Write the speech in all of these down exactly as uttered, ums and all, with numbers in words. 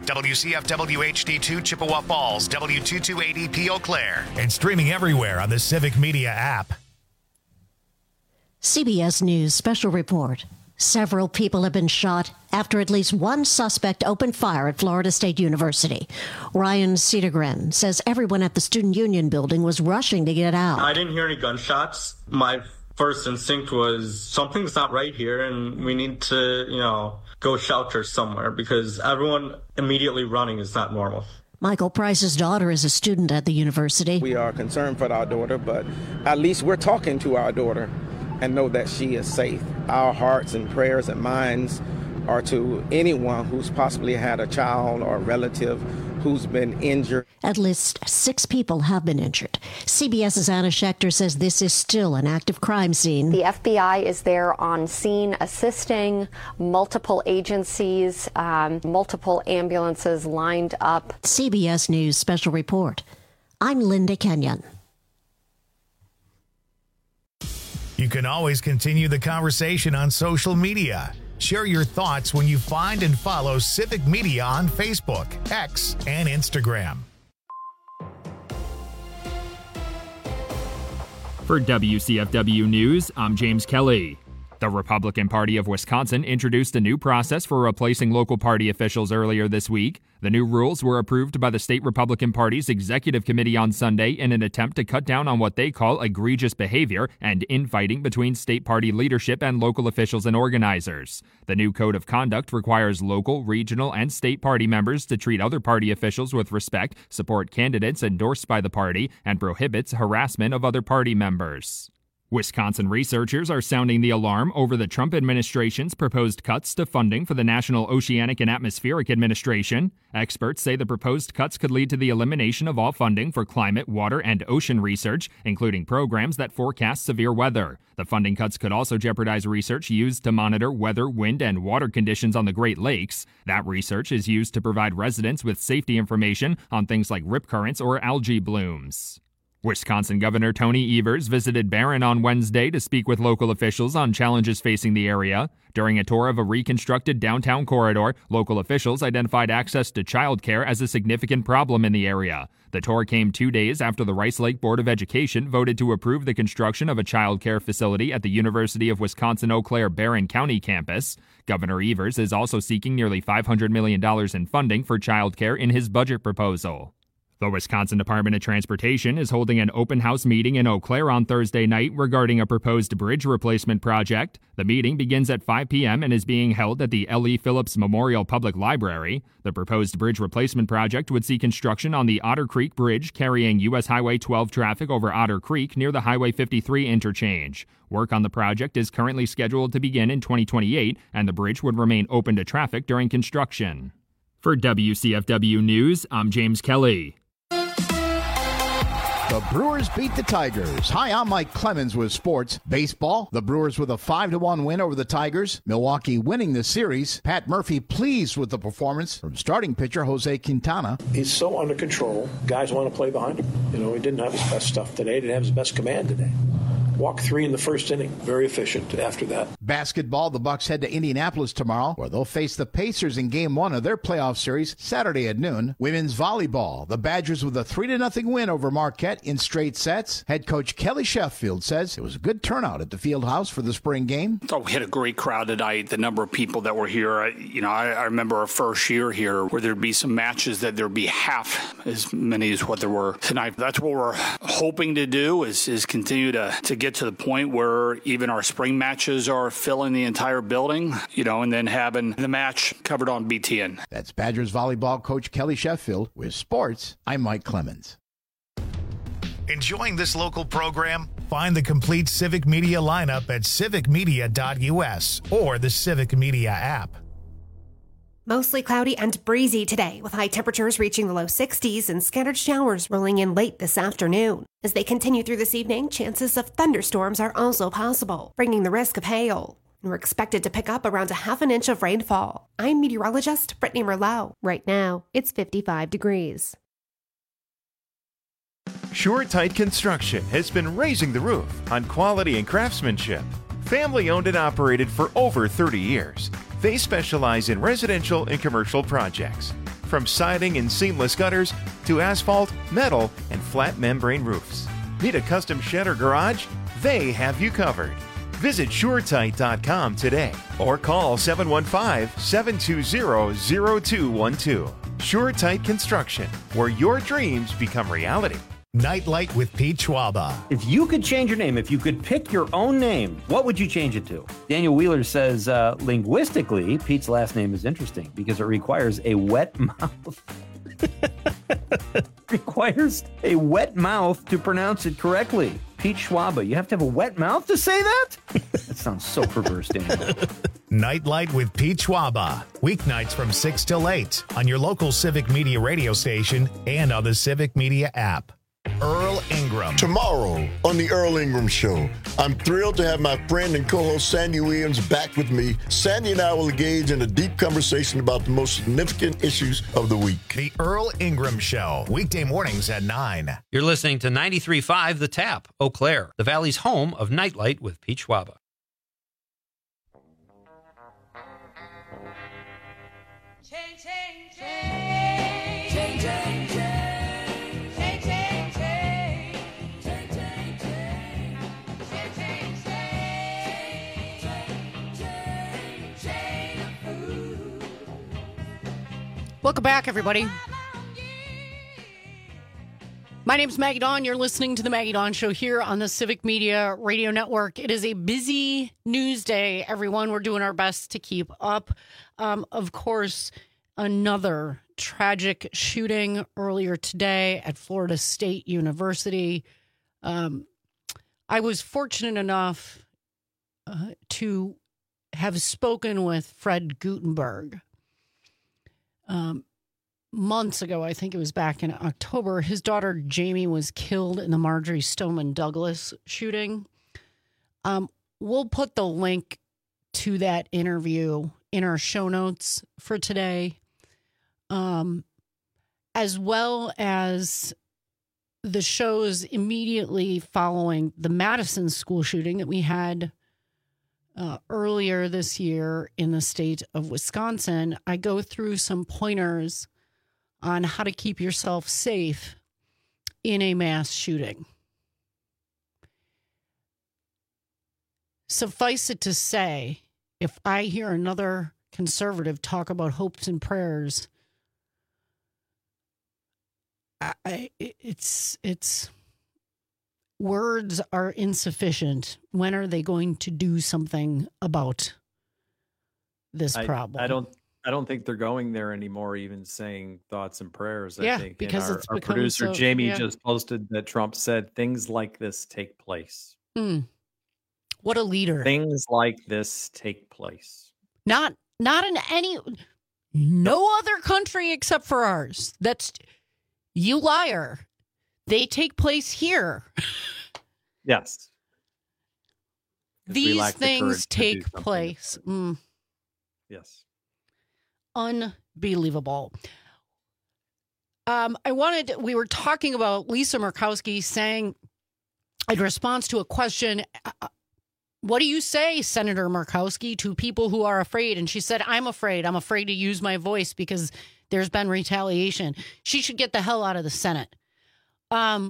W C F W H D two Chippewa Falls, W two two eight E P Eau Claire, and streaming everywhere on the Civic Media app. C B S News Special Report. Several people have been shot after at least one suspect opened fire at Florida State University. Ryan Cedergren says everyone at the Student Union building was rushing to get out. I didn't hear any gunshots. My first instinct was something's not right here and we need to, you know, go shelter somewhere because everyone immediately running is not normal. Michael Price's daughter is a student at the university. We are concerned for our daughter, but at least we're talking to our daughter and know that she is safe. Our hearts and prayers and minds are to anyone who's possibly had a child or a relative who's been injured. At least six people have been injured. CBS's Anna Schechter says this is still an active crime scene. The F B I is there on scene assisting, multiple agencies, um, multiple ambulances lined up. C B S News Special Report. I'm Linda Kenyon. You can always continue the conversation on social media. Share your thoughts when you find and follow Civic Media on Facebook, X, and Instagram. For W C F W News, I'm James Kelly. The Republican Party of Wisconsin introduced a new process for replacing local party officials earlier this week. The new rules were approved by the state Republican Party's Executive Committee on Sunday in an attempt to cut down on what they call egregious behavior and infighting between state party leadership and local officials and organizers. The new code of conduct requires local, regional, and state party members to treat other party officials with respect, support candidates endorsed by the party, and prohibits harassment of other party members. Wisconsin researchers are sounding the alarm over the Trump administration's proposed cuts to funding for the National Oceanic and Atmospheric Administration. Experts say the proposed cuts could lead to the elimination of all funding for climate, water, and ocean research, including programs that forecast severe weather. The funding cuts could also jeopardize research used to monitor weather, wind, and water conditions on the Great Lakes. That research is used to provide residents with safety information on things like rip currents or algae blooms. Wisconsin Governor Tony Evers visited Barron on Wednesday to speak with local officials on challenges facing the area. During a tour of a reconstructed downtown corridor, local officials identified access to childcare as a significant problem in the area. The tour came two days after the Rice Lake Board of Education voted to approve the construction of a childcare facility at the University of Wisconsin-Eau Claire Barron County campus. Governor Evers is also seeking nearly five hundred million dollars in funding for childcare in his budget proposal. The Wisconsin Department of Transportation is holding an open house meeting in Eau Claire on Thursday night regarding a proposed bridge replacement project. The meeting begins at five p.m. and is being held at the L E. Phillips Memorial Public Library. The proposed bridge replacement project would see construction on the Otter Creek Bridge carrying U S Highway twelve traffic over Otter Creek near the Highway fifty-three interchange. Work on the project is currently scheduled to begin in twenty twenty-eight, and the bridge would remain open to traffic during construction. For W C F W News, I'm James Kelly. The Brewers beat the Tigers. Hi, I'm Mike Clemens with sports. Baseball, the Brewers with a five to one win over the Tigers. Milwaukee winning the series. Pat Murphy pleased with the performance from starting pitcher Jose Quintana. He's so under control. Guys want to play behind him. You know, he didn't have his best stuff today. He didn't have his best command today. Walked three in the first inning. Very efficient after that. Basketball, the Bucks head to Indianapolis tomorrow, where they'll face the Pacers in game one of their playoff series Saturday at noon. Women's volleyball, the Badgers with a three to nothing win over Marquette in straight sets. Head coach Kelly Sheffield says it was a good turnout at the field house for the spring game. I thought we had a great crowd tonight. The number of people that were here, I, you know, I, I remember our first year here where there'd be some matches that there'd be half as many as what there were tonight. That's what we're hoping to do is, is continue to, to get to the point where even our spring matches are filling the entire building, you know, and then having the match covered on B T N. That's Badgers volleyball coach Kelly Sheffield. With sports, I'm Mike Clemens. Enjoying this local program? Find the complete Civic Media lineup at civic media dot u s or the Civic Media app. Mostly cloudy and breezy today, with high temperatures reaching the low sixties and scattered showers rolling in late this afternoon. As they continue through this evening, chances of thunderstorms are also possible, bringing the risk of hail. And we're expected to pick up around a half an inch of rainfall. I'm meteorologist Brittany Merlot. Right now, it's fifty-five degrees. SureTight Construction has been raising the roof on quality and craftsmanship. Family owned and operated for over thirty years. They specialize in residential and commercial projects. From siding and seamless gutters to asphalt, metal, and flat membrane roofs. Need a custom shed or garage? They have you covered. Visit SureTight dot com today or call seven one five, seven two zero, zero two one two. SureTight Construction, where your dreams become reality. Nightlight with Pete Schwaba. If you could change your name, if you could pick your own name, what would you change it to? Daniel Wheeler says, uh, linguistically, Pete's last name is interesting because it requires a wet mouth. requires a wet mouth to pronounce it correctly. Pete Schwaba, you have to have a wet mouth to say that? That sounds so perverse, Daniel. Nightlight with Pete Schwaba. Weeknights from six till eight on your local Civic Media radio station and on the Civic Media app. Earl Ingram. Tomorrow on the Earl Ingram Show, I'm thrilled to have my friend and co-host Sandy Williams back with me. Sandy and I will engage in a deep conversation about the most significant issues of the week. The Earl Ingram Show, weekday mornings at nine. You're listening to ninety-three point five The Tap, Eau Claire, the Valley's home of Nightlight with Pete Schwaba. Change, change, change. Change, change, change. Welcome back, everybody. My name's Maggie Dawn. You're listening to the Maggie Dawn Show here on the Civic Media Radio Network. It is a busy news day, everyone. We're doing our best to keep up. Um, of course, another tragic shooting earlier today at Florida State University. Um, I was fortunate enough uh, to have spoken with Fred Gutenberg. Um, months ago, I think it was back in October, his daughter Jamie was killed in the Marjorie Stoneman Douglas shooting. Um, we'll put the link to that interview in our show notes for today, um, as well as the shows immediately following the Madison school shooting that we had Uh, earlier this year in the state of Wisconsin. I go through some pointers on how to keep yourself safe in a mass shooting. Suffice it to say, if I hear another conservative talk about hopes and prayers, I, I, it's it's... words are insufficient. When are they going to do something about this I, problem? I don't. I don't think they're going there anymore. Even saying thoughts and prayers. Yeah, I think. because and our, it's our become producer so, Jamie yeah. just posted that Trump said things like this take place. Hmm. What a leader! Things like this take place. Not not in any no other country except for ours. That's you liar. They take place here. Yes. These things take place. Mm. Yes. Unbelievable. Um, I wanted, we were talking about Lisa Murkowski saying, in response to a question, uh, what do you say, Senator Murkowski, to people who are afraid? And she said, I'm afraid. I'm afraid to use my voice because there's been retaliation. She should get the hell out of the Senate. Um,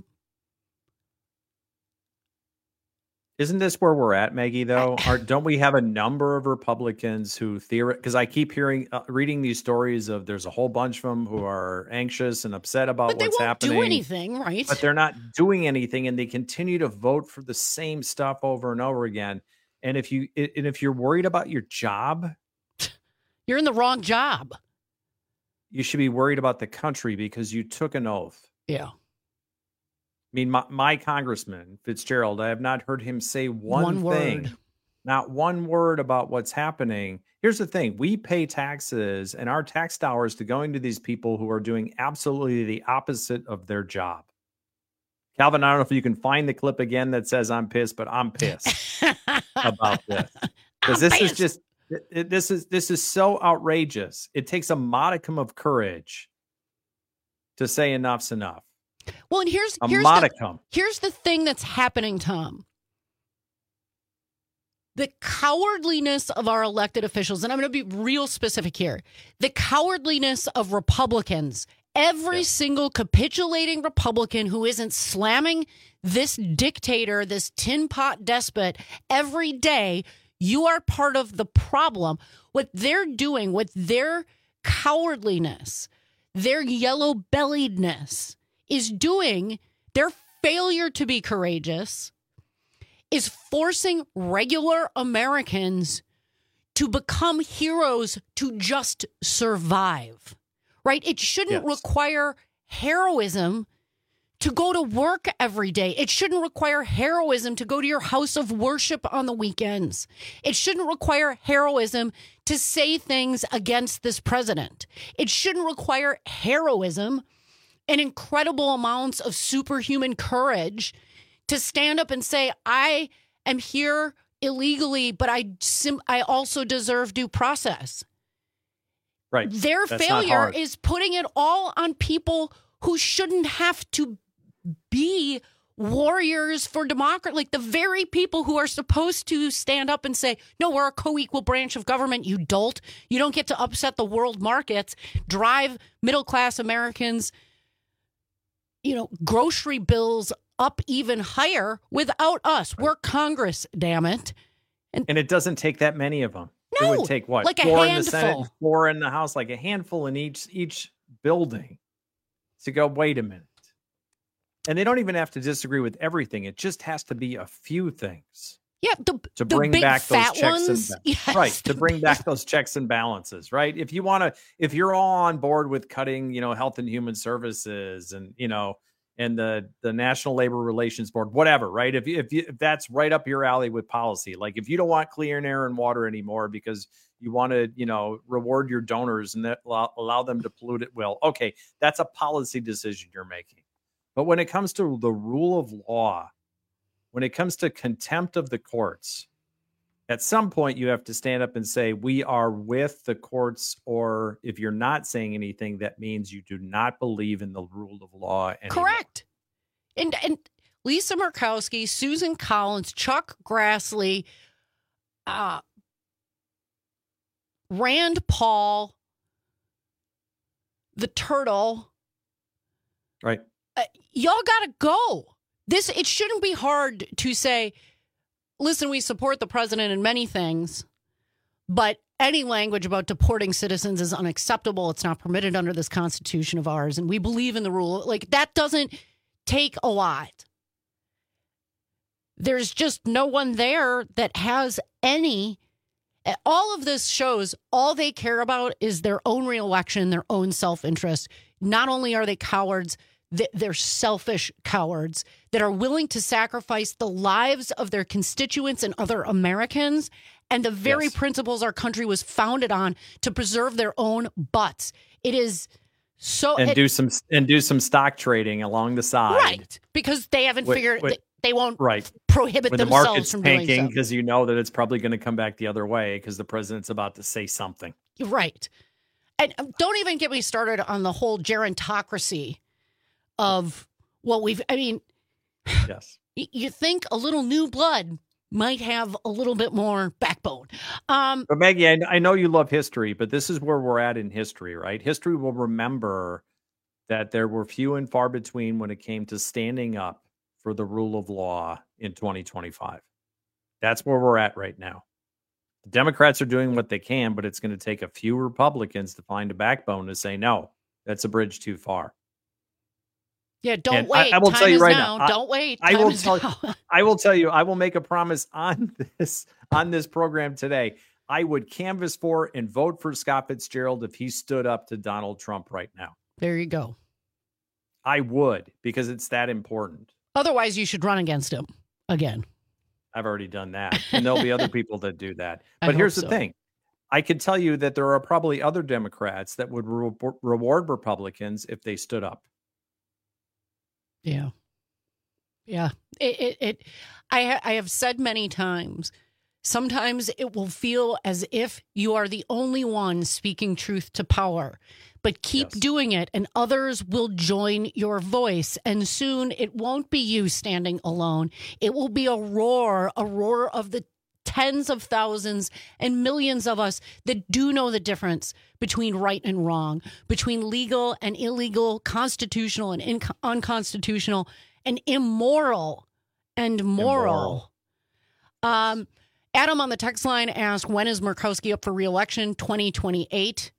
Isn't this where we're at, Maggie, though? Are, don't we have a number of Republicans who theorize? Because I keep hearing, uh, reading these stories of there's a whole bunch of them who are anxious and upset about but they what's won't happening. do anything, right? But they're not doing anything, and they continue to vote for the same stuff over and over again. And if you and if you're worried about your job, you're in the wrong job. You should be worried about the country because you took an oath. Yeah. I mean, my, my congressman, Fitzgerald, I have not heard him say one, one thing, word. not one word about what's happening. Here's the thing. We pay taxes and our tax dollars to going to these people who are doing absolutely the opposite of their job. Calvin, I don't know if you can find the clip again that says I'm pissed, but I'm pissed about this. Because this pissed. is just, it, this is, this is so outrageous. It takes a modicum of courage to say enough's enough. Well, and here's a here's modicum. The, here's the thing that's happening, Tom. the cowardliness of our elected officials, and I'm going to be real specific here, the cowardliness of Republicans, every yeah. single capitulating Republican who isn't slamming this dictator, this tin pot despot every day, you are part of the problem. What they're doing with their cowardliness, their yellow-belliedness is doing, their failure to be courageous is forcing regular Americans to become heroes to just survive, right? It shouldn't yes. require heroism to go to work every day. It shouldn't require heroism to go to your house of worship on the weekends. It shouldn't require heroism to say things against this president. It shouldn't require heroism and incredible amounts of superhuman courage to stand up and say, I am here illegally, but I sim- I also deserve due process. Right. Their That's failure is putting it all on people who shouldn't have to be warriors for democracy. Like the very people who are supposed to stand up and say, no, we're a co-equal branch of government, you dolt. You don't get to upset the world markets, drive middle-class Americans, you know, grocery bills up even higher without us. We're Congress, damn it. And, and it doesn't take that many of them. No, it would take what? Like four a in the Senate, handful. four in the House, like a handful in each each building to go, wait a minute. And they don't even have to disagree with everything. It just has to be a few things. Yeah, the, to the bring big back fat those checks ones. and Yes, right to bring big... back those checks and balances. Right, if you want to, if you're all on board with cutting, you know, Health and Human Services and you know, and the the National Labor Relations Board, whatever. Right, if you, if, you, if that's right up your alley with policy, like if you don't want clean air and water anymore because you want to, you know, reward your donors and that allow, allow them to pollute at will. Okay, that's a policy decision you're making. But when it comes to the rule of law, when it comes to contempt of the courts, at some point you have to stand up and say, we are with the courts, or if you're not saying anything, that means you do not believe in the rule of law anymore. Correct. And, and Lisa Murkowski, Susan Collins, Chuck Grassley, uh, Rand Paul, the turtle. Right. Uh, y'all got to go. This, it shouldn't be hard to say, listen, we support the president in many things, but any language about deporting citizens is unacceptable. It's not permitted under this Constitution of ours. And we believe in the rule. Like, that doesn't take a lot. There's just no one there that has any. All of this shows all they care about is their own reelection, their own self-interest. Not only are they cowards, they're selfish cowards that are willing to sacrifice the lives of their constituents and other Americans and the very yes. principles our country was founded on to preserve their own butts. It is so and it, do some and do some stock trading along the side, right? Because they haven't wait, figured wait, they, they won't right prohibit when themselves the market's from tanking doing so. Because you know that it's probably going to come back the other way because the president's about to say something, right? And don't even get me started on the whole gerontocracy of what we've, I mean, yes, you think a little new blood might have a little bit more backbone. Um, but Maggie, I, I know you love history, but this is where we're at in history, right? History will remember that there were few and far between when it came to standing up for the rule of law in twenty twenty-five. That's where we're at right now. The Democrats are doing what they can, but it's going to take a few Republicans to find a backbone to say, no, that's a bridge too far. Yeah, don't and wait. I, I will Time tell you is right now. now. Don't I, wait. I Time will is tell. now. I will tell you. I will make a promise on this on this program today. I would canvass for and vote for Scott Fitzgerald if he stood up to Donald Trump right now. There you go. I would, because it's that important. Otherwise, you should run against him again. I've already done that, and there'll be other people that do that. I But here's hope the so. thing. I could tell you that there are probably other Democrats that would re- reward Republicans if they stood up. Yeah. Yeah. It, it, it I, I have said many times, sometimes it will feel as if you are the only one speaking truth to power, but keep Yes. doing it and others will join your voice. And soon it won't be you standing alone. It will be a roar, a roar of the tens of thousands and millions of us that do know the difference between right and wrong, between legal and illegal, constitutional and in- unconstitutional, and immoral and moral. Immoral. Um, Adam on the text line asked, when is Murkowski up for re-election? twenty twenty-eight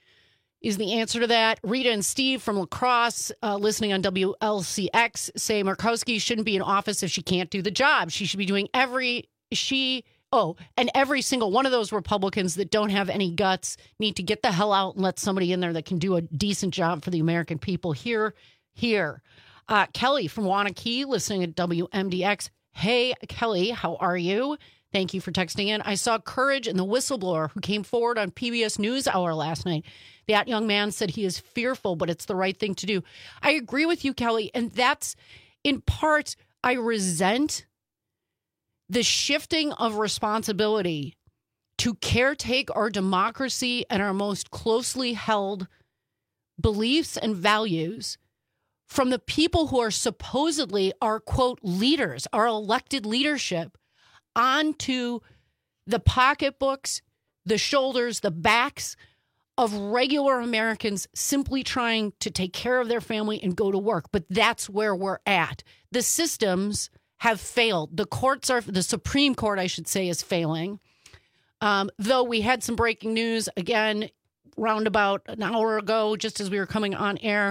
is the answer to that. Rita and Steve from La Crosse, uh, listening on W L C X, say Murkowski shouldn't be in office if she can't do the job. She should be doing every, she, oh, and every single one of those Republicans that don't have any guts need to get the hell out and let somebody in there that can do a decent job for the American people. Here, here. Uh, Kelly from Wanakee, listening at W M D X. Hey, Kelly, how are you? Thank you for texting in. I saw courage in the whistleblower who came forward on P B S NewsHour last night. That young man said he is fearful, but it's the right thing to do. I agree with you, Kelly. And that's, in part, I resent the shifting of responsibility to caretake our democracy and our most closely held beliefs and values from the people who are supposedly our, quote, leaders, our elected leadership, onto the pocketbooks, the shoulders, the backs of regular Americans simply trying to take care of their family and go to work. But that's where we're at. The systems have failed. The courts are, the Supreme Court, I should say, is failing. Um, though we had some breaking news, again, round about an hour ago, just as we were coming on air.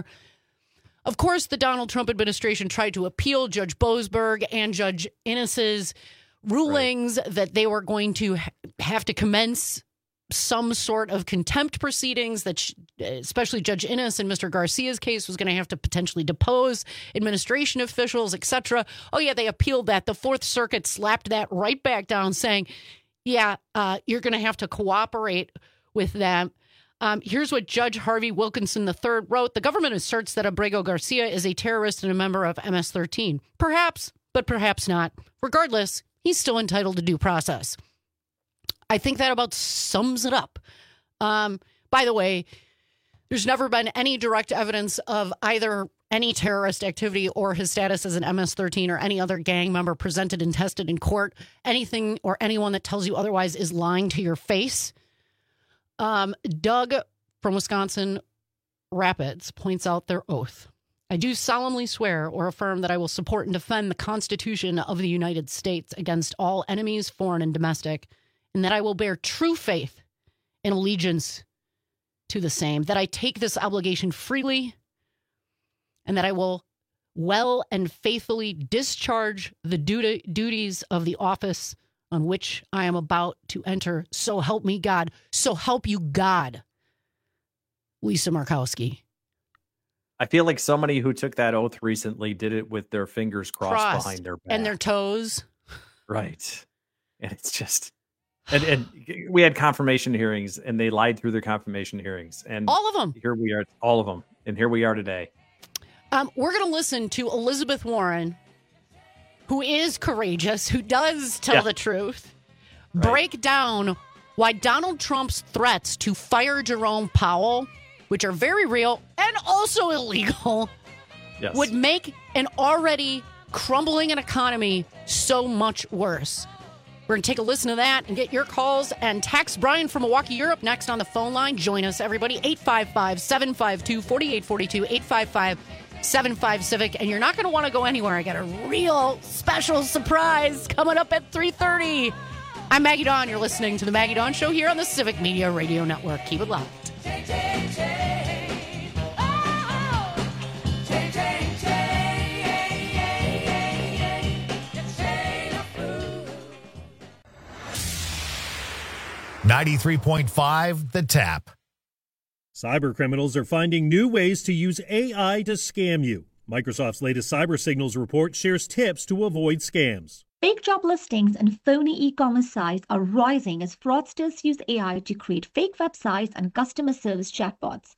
Of course, the Donald Trump administration tried to appeal Judge Boasberg and Judge Innes's rulings right. that they were going to ha- have to commence some sort of contempt proceedings, that sh- especially Judge Innes in Mister Garcia's case was going to have to potentially depose administration officials, et cetera. Oh, yeah, they appealed that. The Fourth Circuit slapped that right back down, saying, yeah, uh, you're going to have to cooperate with them. Um, here's what Judge Harvey Wilkinson the third wrote. The government asserts that Abrego Garcia is a terrorist and a member of M S thirteen. Perhaps, but perhaps not. Regardless, he's still entitled to due process. I think that about sums it up. Um, by the way, there's never been any direct evidence of either any terrorist activity or his status as an M S thirteen or any other gang member presented and tested in court. Anything or anyone that tells you otherwise is lying to your face. Um, Doug from Wisconsin Rapids points out their oath. I do solemnly swear or affirm that I will support and defend the Constitution of the United States against all enemies, foreign and domestic, and that I will bear true faith and allegiance to the same, that I take this obligation freely, and that I will well and faithfully discharge the duty, duties of the office on which I am about to enter. So help me God. So help you God. Lisa Murkowski. I feel like somebody who took that oath recently did it with their fingers crossed, crossed behind their back. And their toes. Right. And it's just... And, and we had confirmation hearings, and they lied through their confirmation hearings. And all of them. Here we are, all of them. And here we are today. Um, we're going to listen to Elizabeth Warren, who is courageous, who does tell yeah. the truth, right. break down why Donald Trump's threats to fire Jerome Powell, which are very real and also illegal, yes. would make an already crumbling economy so much worse. We're going to take a listen to that and get your calls and text. Brian from Milwaukee, Europe, next on the phone line. Join us, everybody. eight five five, seven five two, four eight four two, eight five five, seven five, Civic. And you're not going to want to go anywhere. I got a real special surprise coming up at three thirty. I'm Maggie Dawn. You're listening to The Maggie Dawn Show here on the Civic Media Radio Network. Keep it locked. ninety-three point five The Tap. Cyber criminals are finding new ways to use A I to scam you. Microsoft's latest Cyber Signals report shares tips to avoid scams. Fake job listings and phony e-commerce sites are rising as fraudsters use A I to create fake websites and customer service chatbots.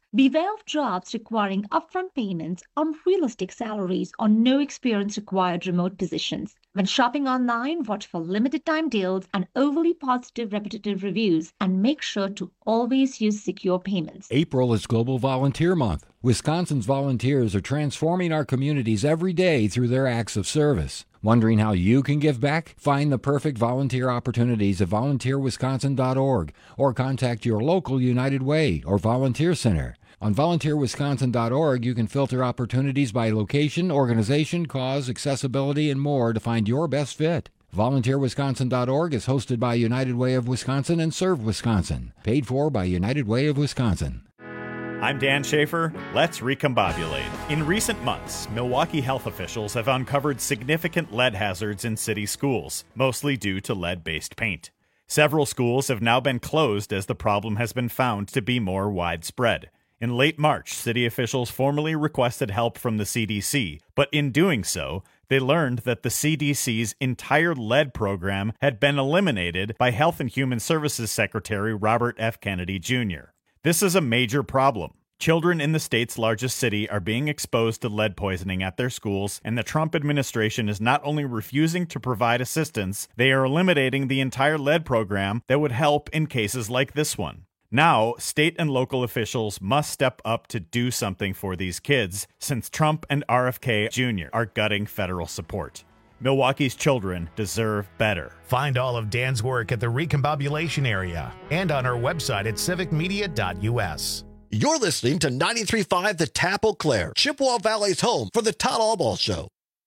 Beware of jobs requiring upfront payments, unrealistic salaries, or no experience required remote positions. When shopping online, watch for limited time deals and overly positive repetitive reviews, and make sure to always use secure payments. April is Global Volunteer Month. Wisconsin's volunteers are transforming our communities every day through their acts of service. Wondering how you can give back? Find the perfect volunteer opportunities at volunteer wisconsin dot org or contact your local United Way or volunteer center. On volunteer wisconsin dot org, you can filter opportunities by location, organization, cause, accessibility, and more to find your best fit. volunteer wisconsin dot org is hosted by United Way of Wisconsin and Serve Wisconsin. Paid for by United Way of Wisconsin. I'm Dan Schaefer. Let's recombobulate. In recent months, Milwaukee health officials have uncovered significant lead hazards in city schools, mostly due to lead-based paint. Several schools have now been closed as the problem has been found to be more widespread. In late March, city officials formally requested help from the C D C, but in doing so, they learned that the C D C's entire lead program had been eliminated by Health and Human Services Secretary Robert F. Kennedy Junior This is a major problem. Children in the state's largest city are being exposed to lead poisoning at their schools, and the Trump administration is not only refusing to provide assistance, they are eliminating the entire lead program that would help in cases like this one. Now, state and local officials must step up to do something for these kids, since Trump and R F K Junior are gutting federal support. Milwaukee's children deserve better. Find all of Dan's work at the Recombobulation Area and on our website at civic media dot u s. You're listening to ninety-three point five The Tap Eau Claire, Chippewa Valley's home for the Todd Albaugh Show.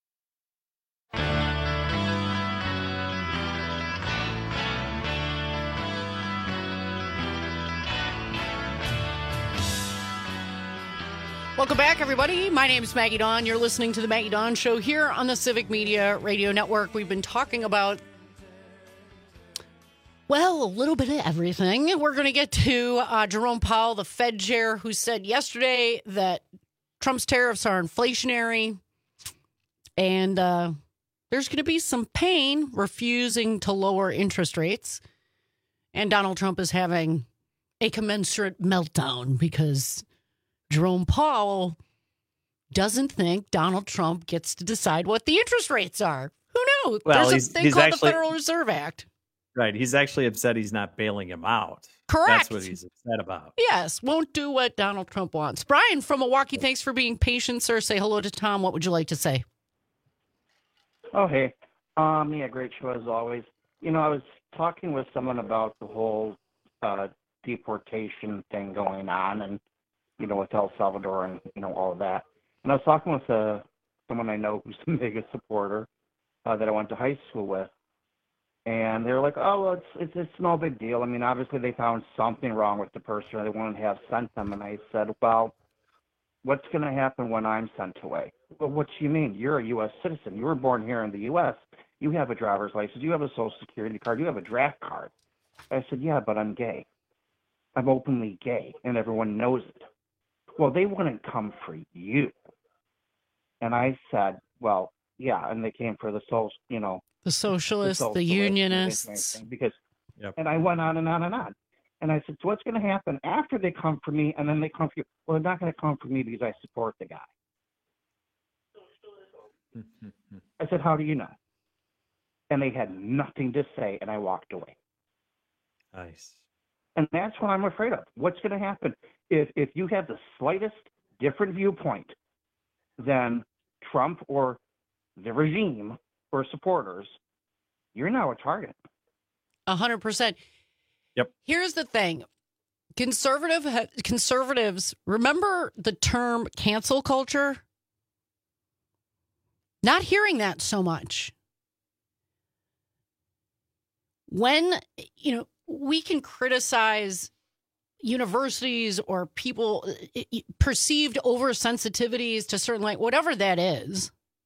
Welcome back, everybody. My name is Maggie Dawn. You're listening to the Maggie Dawn Show here on the Civic Media Radio Network. We've been talking about, well, a little bit of everything. We're going to get to uh, Jerome Powell, the Fed chair, who said yesterday that Trump's tariffs are inflationary, and uh, there's going to be some pain refusing to lower interest rates. And Donald Trump is having a commensurate meltdown because Jerome Powell doesn't think Donald Trump gets to decide what the interest rates are. Who knows? Well, There's he's, a thing he's called actually, the Federal Reserve Act. Right. He's actually upset he's not bailing him out. Correct. That's what he's upset about. Yes, won't do what Donald Trump wants. Brian from Milwaukee, thanks for being patient, sir. Say hello to Tom. What would you like to say? Oh, hey. Um, yeah, great show as always. You know, I was talking with someone about the whole uh, deportation thing going on and, you know, with El Salvador and, you know, all of that. And I was talking with uh, someone I know who's the biggest supporter uh, that I went to high school with. And they were like, oh, well, it's, it's, it's no big deal. I mean, obviously they found something wrong with the person or they wouldn't have sent them. And I said, well, what's going to happen when I'm sent away? Well, what do you mean? You're a U S citizen. You were born here in the U S. You have a driver's license. You have a social security card. You have a draft card. I said, yeah, but I'm gay. I'm openly gay, and everyone knows it. Well, they wouldn't come for you. And I said, well, yeah, and they came for the social, you know. The socialists, the, socialists, the unionists. Because, yep. And I went on and on and on. And I said, so what's going to happen after they come for me and then they come for you? Well, they're not going to come for me because I support the guy. I said, how do you know? And they had nothing to say, and I walked away. Nice. And that's what I'm afraid of. What's going to happen if if you have the slightest different viewpoint than Trump or the regime or supporters, you're now a target. A hundred percent. Yep. Here's the thing. Conservative conservatives, remember the term cancel culture? Not hearing that so much. When, you know, we can criticize universities or people perceived oversensitivities to certain, like, whatever that is.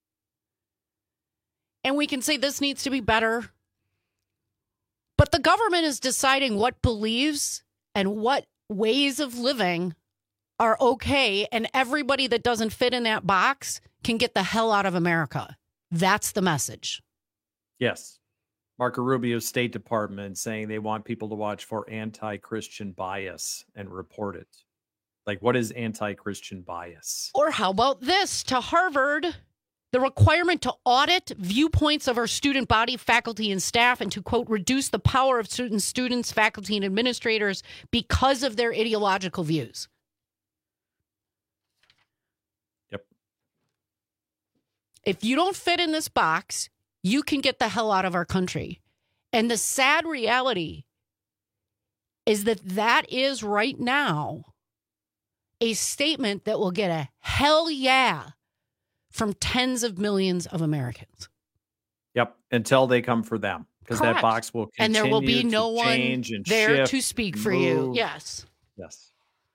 And we can say this needs to be better. But the government is deciding what beliefs and what ways of living are okay. And everybody that doesn't fit in that box can get the hell out of America. That's the message. Yes. Marco Rubio's State Department saying they want people to watch for anti-Christian bias and report it. Like, what is anti-Christian bias? Or how about this? To Harvard, the requirement to audit viewpoints of our student body, faculty, and staff, and to, quote, reduce the power of certain students, faculty, and administrators because of their ideological views. Yep. If you don't fit in this box, you can get the hell out of our country. And the sad reality is that that is right now a statement that will get a hell yeah from tens of millions of Americans. Yep, until they come for them, because that Correct. box will continue and there will be no to one change and there shift to speak and for you. move. Yes. Yes.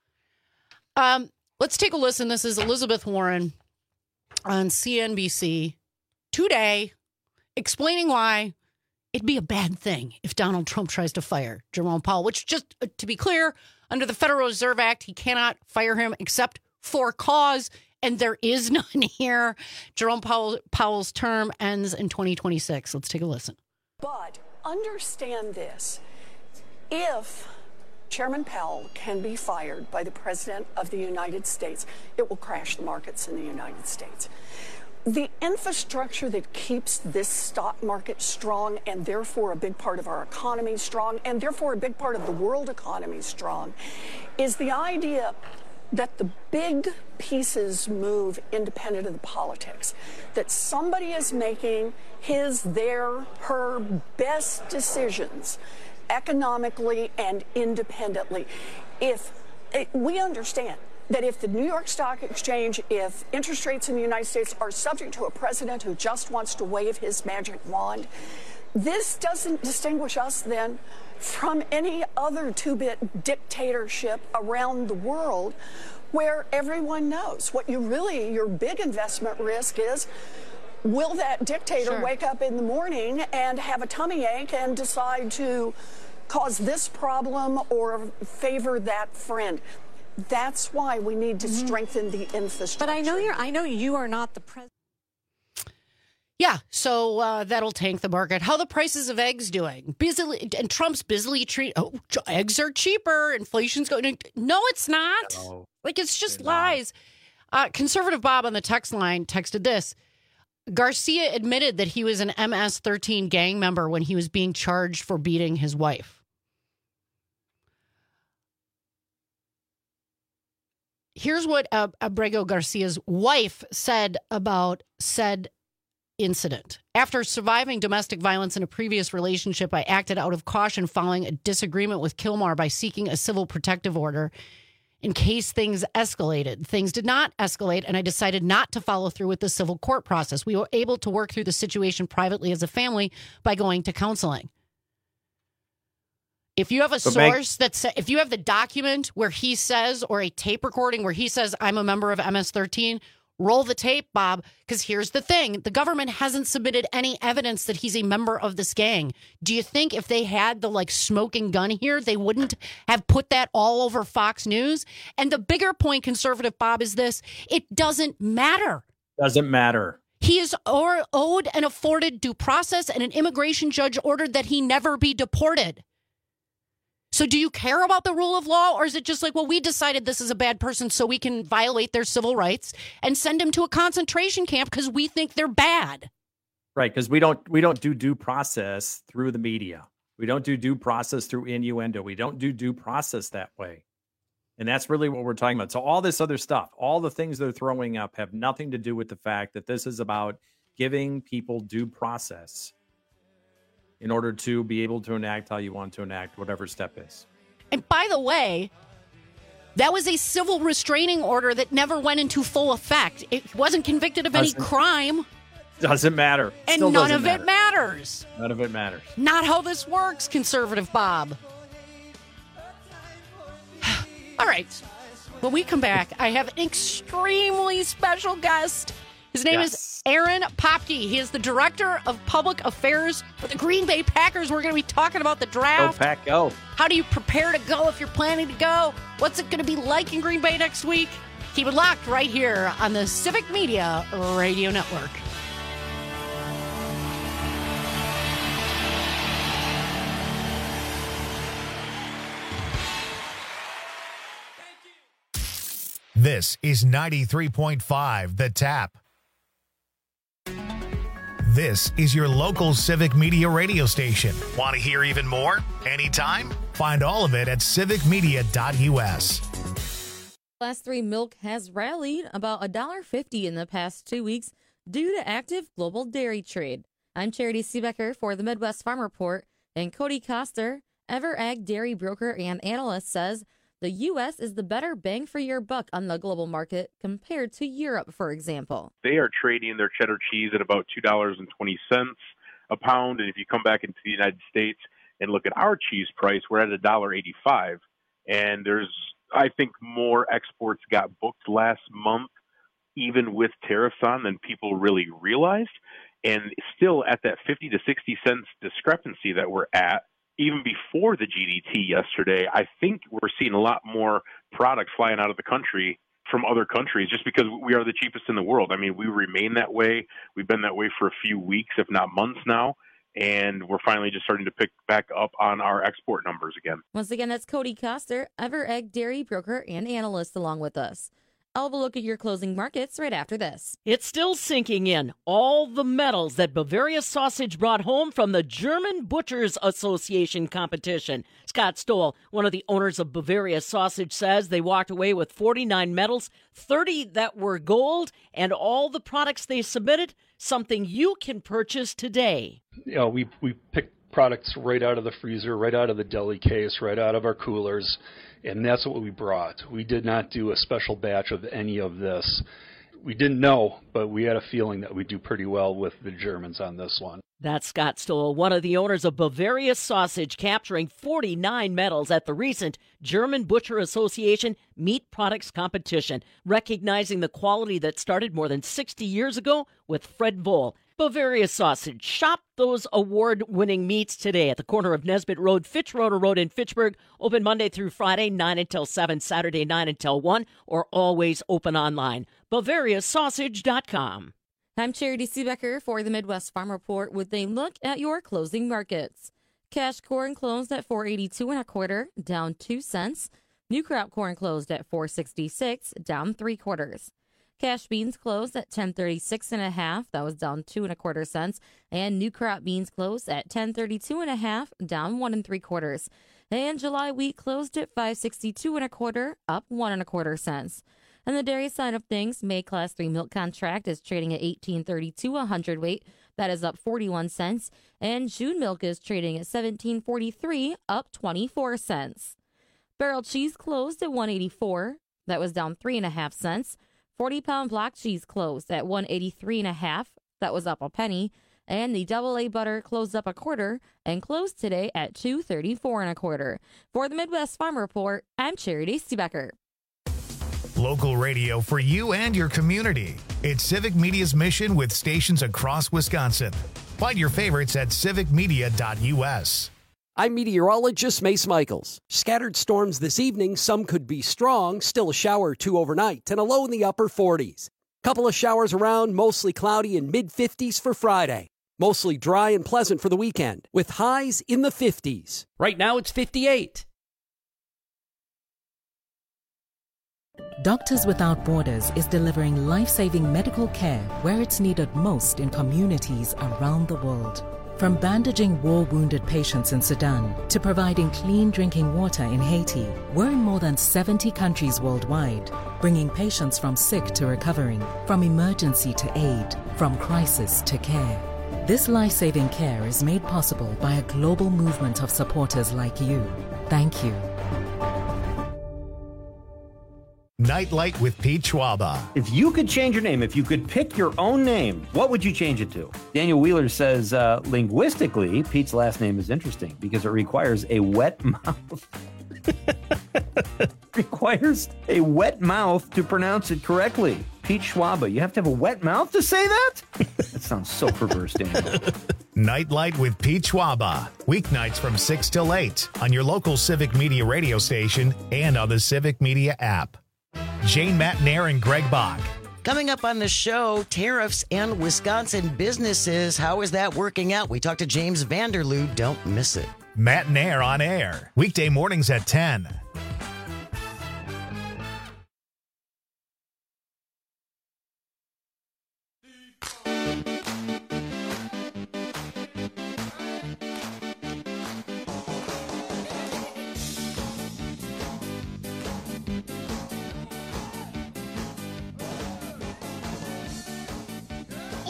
Um, let's take a listen. This is Elizabeth Warren on C N B C today, explaining why it'd be a bad thing if Donald Trump tries to fire Jerome Powell, which, just uh, to be clear, under the Federal Reserve Act, he cannot fire him except for cause, and there is none here. Jerome Powell, Powell's term ends in twenty twenty-six. Let's take a listen. But understand this. If Chairman Powell can be fired by the President of the United States, it will crash the markets in the United States. The infrastructure that keeps this stock market strong, and therefore a big part of our economy strong, and therefore a big part of the world economy strong, is the idea that the big pieces move independent of the politics, that somebody is making his, their, her best decisions economically and independently. If it, we understand that if the New York Stock Exchange, if interest rates in the United States are subject to a president who just wants to wave his magic wand, this doesn't distinguish us then from any other two-bit dictatorship around the world where everyone knows what you really, your big investment risk is, will that dictator Sure. wake up in the morning and have a tummy ache and decide to cause this problem or favor that friend? That's why we need to mm-hmm. strengthen the infrastructure. But I know you're. I know you are not the president. Yeah, so uh, that'll tank the market. How the prices of eggs doing? Busily, and Trump's busily treat. Oh, eggs are cheaper. Inflation's going. No, it's not. No, like it's just lies. Uh, Conservative Bob on the text line texted this. Garcia admitted that he was an M S thirteen gang member when he was being charged for beating his wife. Here's what uh, Abrego Garcia's wife said about said incident. After surviving domestic violence in a previous relationship, I acted out of caution following a disagreement with Kilmar by seeking a civil protective order in case things escalated. Things did not escalate, and I decided not to follow through with the civil court process. We were able to work through the situation privately as a family by going to counseling. If you have a But Meg- source that sa- if you have the document where he says, or a tape recording where he says, I'm a member of M S thirteen, roll the tape, Bob, because here's the thing. The government hasn't submitted any evidence that he's a member of this gang. Do you think if they had the like smoking gun here, they wouldn't have put that all over Fox News? And the bigger point, Conservative Bob, is this. It doesn't matter. Doesn't matter. He is or owed and afforded due process, and an immigration judge ordered that he never be deported. So do you care about the rule of law, or is it just like, well, we decided this is a bad person so we can violate their civil rights and send them to a concentration camp because we think they're bad? Right, because we don't we don't do due process through the media. We don't do due process through innuendo. We don't do due process that way. And that's really what we're talking about. So all this other stuff, all the things they're throwing up have nothing to do with the fact that this is about giving people due process in order to be able to enact how you want to enact whatever step is. And by the way, that was a civil restraining order that never went into full effect. It wasn't convicted of any Doesn't- crime, Doesn't matter. and Still none doesn't of it matter. matters. None of it matters. Not how this works, Conservative Bob. All right. When we come back, I have an extremely special guest. His name Yes. is Aaron Popke. He is the Director of Public Affairs for the Green Bay Packers. We're going to be talking about the Go draft. Pack, go. How do you prepare to go if you're planning to go? What's it going to be like in Green Bay next week? Keep it locked right here on the Civic Media Radio Network. This is ninety-three point five The Tap. This is your local Civic Media radio station. Want to hear even more? Anytime? Find all of it at civic media dot u s. Class three milk has rallied about one dollar fifty in the past two weeks due to active global dairy trade. I'm Charity Seebecker for the Midwest Farm Report, and Cody Koster, EverAg dairy broker and analyst, says the U S is the better bang for your buck on the global market compared to Europe, for example. They are trading their cheddar cheese at about two dollars and twenty cents a pound, and if you come back into the United States and look at our cheese price, we're at one dollar eighty-five, and there's I think more exports got booked last month, even with tariffs on, than people really realized. And still at that fifty to sixty cents discrepancy that we're at, even before the G D T yesterday, I think we're seeing a lot more product flying out of the country from other countries just because we are the cheapest in the world. I mean, we remain that way. We've been that way for a few weeks, if not months now. And we're finally just starting to pick back up on our export numbers again. Once again, that's Cody Koster, EverAg dairy broker and analyst, along with us. I'll have a look at your closing markets right after this. It's still sinking in. All the medals that Bavaria Sausage brought home from the German Butchers Association competition. Scott Stoll, one of the owners of Bavaria Sausage, says they walked away with forty-nine medals, thirty that were gold, and all the products they submitted, something you can purchase today. You know, we, we picked products right out of the freezer, right out of the deli case, right out of our coolers. And that's what we brought. We did not do a special batch of any of this. We didn't know, but we had a feeling that we'd do pretty well with the Germans on this one. That's Scott Stoll, one of the owners of Bavaria Sausage, capturing forty-nine medals at the recent German Butcher Association Meat Products Competition, recognizing the quality that started more than sixty years ago with Fred Voll. Bavaria Sausage. Shop those award-winning meats today at the corner of Nesbitt Road, Fitzroder Road in Fitchburg. Open Monday through Friday, nine until seven, Saturday, nine until one, or always open online. Bavaria Sausage dot com. I'm Charity Seebecker for the Midwest Farm Report with a look at your closing markets. Cash corn closed at four eighty-two and a quarter, down two cents. New crop corn closed at four sixty-six, down three quarters. Cash beans closed at ten thirty-six and a half. That was down two and a quarter cents. And new crop beans closed at ten thirty-two and a half, down one and three quarters. And July wheat closed at five sixty-two and a quarter, up one and a quarter cents. On the dairy side of things, May Class three milk contract is trading at eighteen thirty-two a hundredweight. That is up forty-one cents. And June milk is trading at seventeen forty-three, up twenty-four cents. Barrel cheese closed at one eighty-four. That was down three and a half cents. forty-pound block cheese closed at one eighty-three and a half. That was up a penny. And the double A butter closed up a quarter and closed today at two thirty-four and a quarter. For the Midwest Farm Report, I'm Charity Seebecker. Local radio for you and your community. It's Civic Media's mission with stations across Wisconsin. Find your favorites at civic media dot u s. I'm meteorologist Mace Michaels. Scattered storms this evening. Some could be strong. Still a shower or two overnight and a low in the upper forties. Couple of showers around, mostly cloudy and mid fifties for Friday. Mostly dry and pleasant for the weekend with highs in the fifties. Right now it's fifty-eight. Doctors Without Borders is delivering life-saving medical care where it's needed most in communities around the world. From bandaging war-wounded patients in Sudan to providing clean drinking water in Haiti, we're in more than seventy countries worldwide, bringing patients from sick to recovering, from emergency to aid, from crisis to care. This life-saving care is made possible by a global movement of supporters like you. Thank you. Nightlight with Pete Schwaba. If you could change your name, if you could pick your own name, what would you change it to? Daniel Wheeler says, uh, linguistically, Pete's last name is interesting because it requires a wet mouth. requires a wet mouth to pronounce it correctly. Pete Schwaba, you have to have a wet mouth to say that? That sounds so perverse, Daniel. Nightlight with Pete Schwaba. Weeknights from six till eight on your local Civic Media radio station and on the Civic Media app. Jane Matnair and Greg Bach. Coming up on the show, tariffs and Wisconsin businesses. How is that working out? We talked to James Vanderloo. Don't miss it. Matnair on air. Weekday mornings at ten.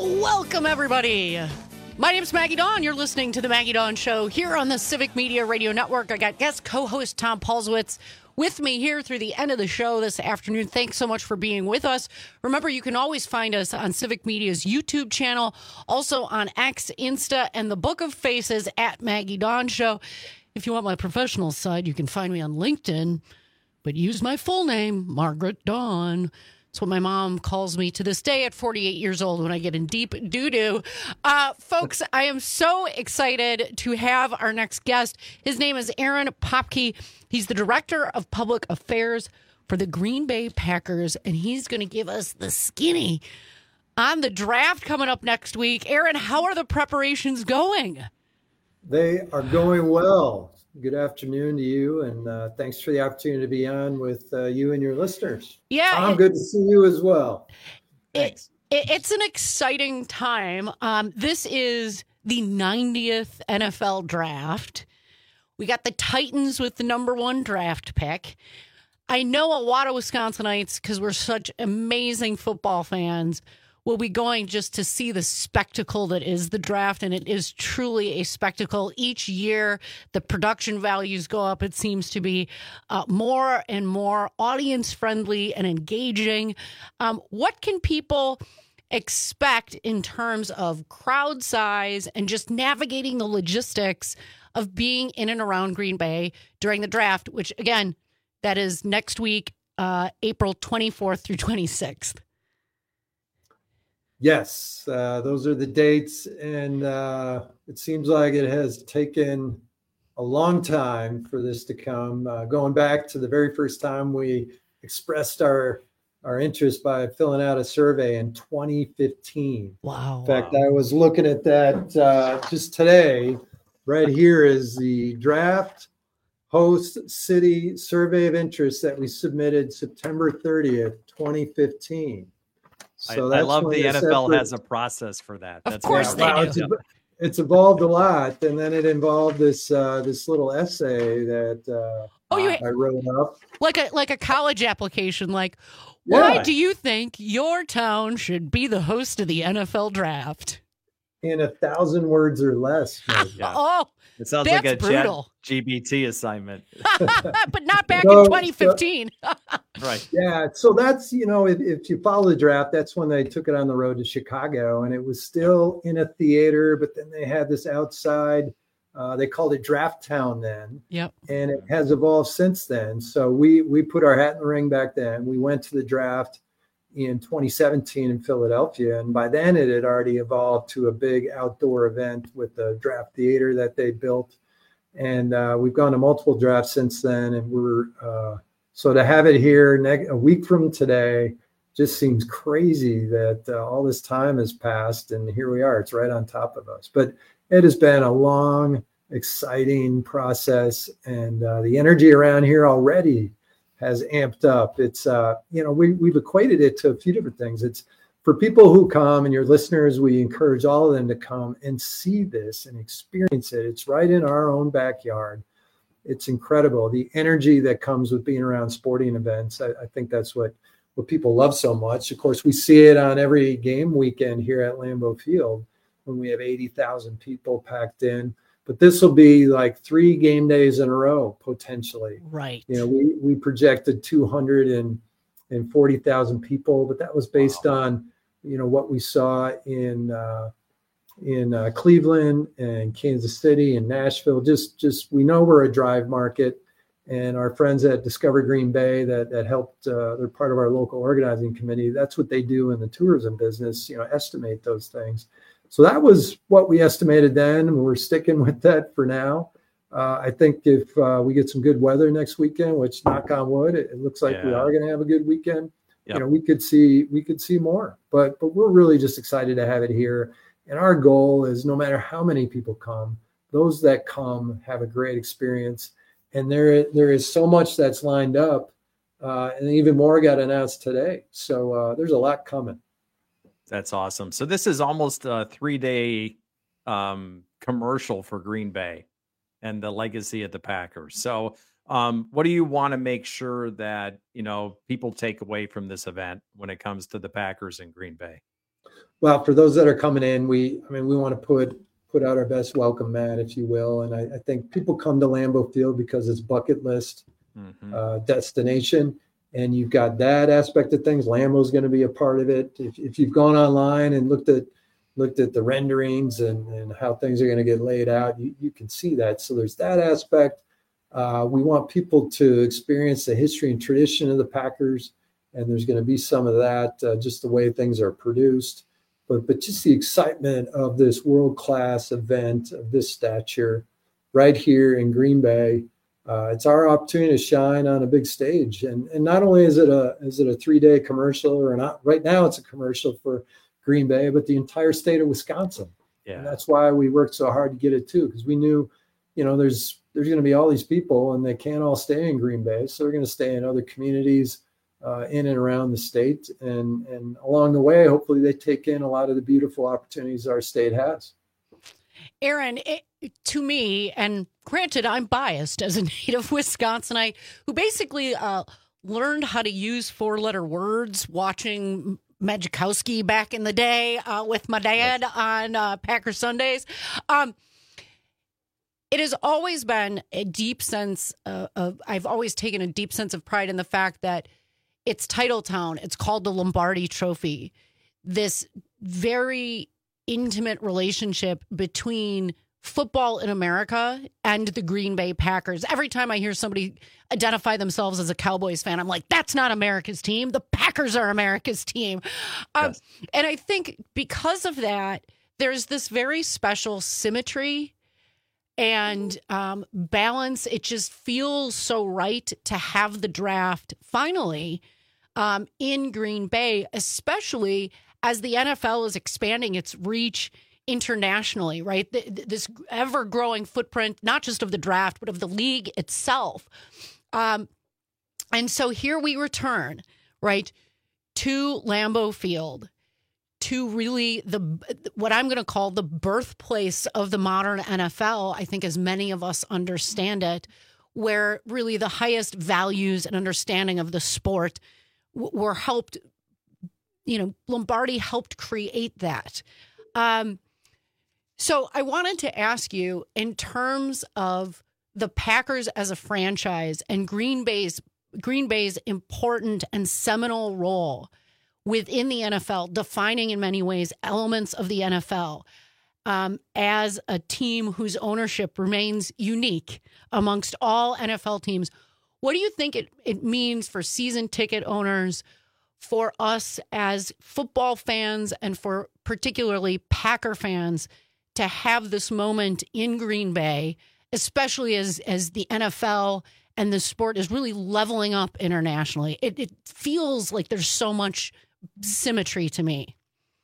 Welcome, everybody. My name's Maggie Dawn. You're listening to the Maggie Dawn Show here on the Civic Media Radio Network. I got guest co-host Tom Paulswitz with me here through the end of the show this afternoon. Thanks so much for being with us. Remember, you can always find us on Civic Media's YouTube channel, also on X, Insta, and the Book of Faces at Maggie Dawn Show. If you want my professional side, you can find me on LinkedIn, but use my full name, Margaret Dawn. It's what my mom calls me to this day at forty-eight years old when I get in deep doo-doo. Uh, folks, I am so excited to have our next guest. His name is Aaron Popke. He's the Director of Public Affairs for the Green Bay Packers, and he's going to give us the skinny on the draft coming up next week. Aaron, how are the preparations going? They are going well. Good afternoon to you, and uh, thanks for the opportunity to be on with uh, you and your listeners. Yeah. Tom, good to see you as well. It, it, it's an exciting time. Um, this is the ninetieth N F L draft. We got the Titans with the number one draft pick. I know a lot of Wisconsinites, because we're such amazing football fans, will be going just to see the spectacle that is the draft, and it is truly a spectacle. Each year, the production values go up. It seems to be uh, more and more audience-friendly and engaging. Um, what can people expect in terms of crowd size and just navigating the logistics of being in and around Green Bay during the draft, which, again, that is next week, uh, April twenty-fourth through twenty-sixth? Yes, uh, those are the dates, and uh, it seems like it has taken a long time for this to come, uh, going back to the very first time we expressed our our interest by filling out a survey in twenty fifteen. Wow. In fact, I was looking at that uh, just today. Right here is the draft host city survey of interest that we submitted September thirtieth, twenty fifteen. So I, I love the N F L has a process for that. Of That's course they wow, do. it's, it's evolved a lot, and then it involved this uh, this little essay that uh, Oh, you I wrote up. like a like a college application, like, why Yeah. do you think your town should be the host of the N F L draft? In a thousand words or less. maybe. Yeah. Oh, It sounds that's like a Chat brutal. G B T assignment. But not back No, in twenty fifteen. Right. Yeah, so that's, you know, if, if you follow the draft, that's when they took it on the road to Chicago, and it was still in a theater, but then they had this outside, uh, they called it Draft Town then. Yep. And it has evolved since then. So we we put our hat in the ring back then. We went to the draft in twenty seventeen in Philadelphia, and by then it had already evolved to a big outdoor event with the draft theater that they built. And uh, we've gone to multiple drafts since then, and we're uh, so to have it here ne- a week from today just seems crazy that uh, all this time has passed, and here we are. It's right on top of us. But it has been a long, exciting process, and uh, the energy around here already has amped up. It's uh, you know we we've equated it to a few different things. It's for people who come, and your listeners, we encourage all of them to come and see this and experience it. It's right in our own backyard. It's incredible. The energy that comes with being around sporting events. I, I think that's what, what people love so much. Of course, we see it on every game weekend here at Lambeau Field when we have eighty thousand people packed in. But this will be like three game days in a row, potentially. Right. You know, we, we projected two hundred forty thousand people, but that was based wow. on, you know, what we saw in uh, in uh, Cleveland and Kansas City and Nashville. Just, just we know we're a drive market, and our friends at Discover Green Bay that that helped. Uh, they're part of our local organizing committee. That's what they do in the tourism business. You know, estimate those things. So that was what we estimated then, and we're sticking with that for now. Uh, I think if uh, we get some good weather next weekend, which knock on wood, it, it looks like yeah. we are going to have a good weekend. Yep. You know, we could see we could see more, but but we're really just excited to have it here. And our goal is, no matter how many people come, those that come have a great experience. And there there is so much that's lined up, uh, and even more got announced today. So uh, there's a lot coming. That's awesome. So this is almost a three-day um, commercial for Green Bay and the legacy of the Packers. So um, what do you want to make sure that, you know, people take away from this event when it comes to the Packers in Green Bay? Well, for those that are coming in, we, I mean, we want to put put out our best welcome mat, if you will. And I, I think people come to Lambeau Field because it's bucket list mm-hmm. uh, destination. And you've got that aspect of things. Lambeau's going to be a part of it. If, if you've gone online and looked at looked at the renderings and, and how things are going to get laid out, you, you can see that. So there's that aspect. Uh, we want people to experience the history and tradition of the Packers. And there's going to be some of that, uh, just the way things are produced. But, but just the excitement of this world-class event of this stature right here in Green Bay. Uh, it's our opportunity to shine on a big stage. And, and not only is it a is it a three-day commercial, or not right now it's a commercial for Green Bay, but the entire state of Wisconsin. Yeah. And that's why we worked so hard to get it too, because we knew, you know, there's there's going to be all these people and they can't all stay in Green Bay. So they're going to stay in other communities uh, in and around the state. And, and along the way, hopefully they take in a lot of the beautiful opportunities our state has. Aaron, it, to me, and granted, I'm biased as a native Wisconsinite who basically uh, learned how to use four-letter words watching Majkowski back in the day uh, with my dad on uh, Packer Sundays. Um, it has always been a deep sense uh, of, I've always taken a deep sense of pride in the fact that it's Titletown. It's called the Lombardi Trophy. This very intimate relationship between football in America and the Green Bay Packers. Every time I hear somebody identify themselves as a Cowboys fan, I'm like, that's not America's team. The Packers are America's team. Um, yes. And I think because of that, there's this very special symmetry and um, balance. It just feels so right to have the draft finally um, in Green Bay, especially as the N F L is expanding its reach internationally, right? This ever-growing footprint, not just of the draft, but of the league itself. Um, and so here we return, right, to Lambeau Field, to really the what I'm going to call the birthplace of the modern N F L, I think as many of us understand it, where really the highest values and understanding of the sport w- were helped, you know, Lombardi helped create that. Um, so I wanted to ask you, in terms of the Packers as a franchise and Green Bay's Green Bay's important and seminal role within the N F L, defining in many ways elements of the N F L um, as a team whose ownership remains unique amongst all N F L teams. What do you think it, it means for season ticket owners, for us as football fans, and for particularly Packer fans to have this moment in Green Bay, especially as, as the N F L and the sport is really leveling up internationally? It, it feels like there's so much symmetry to me.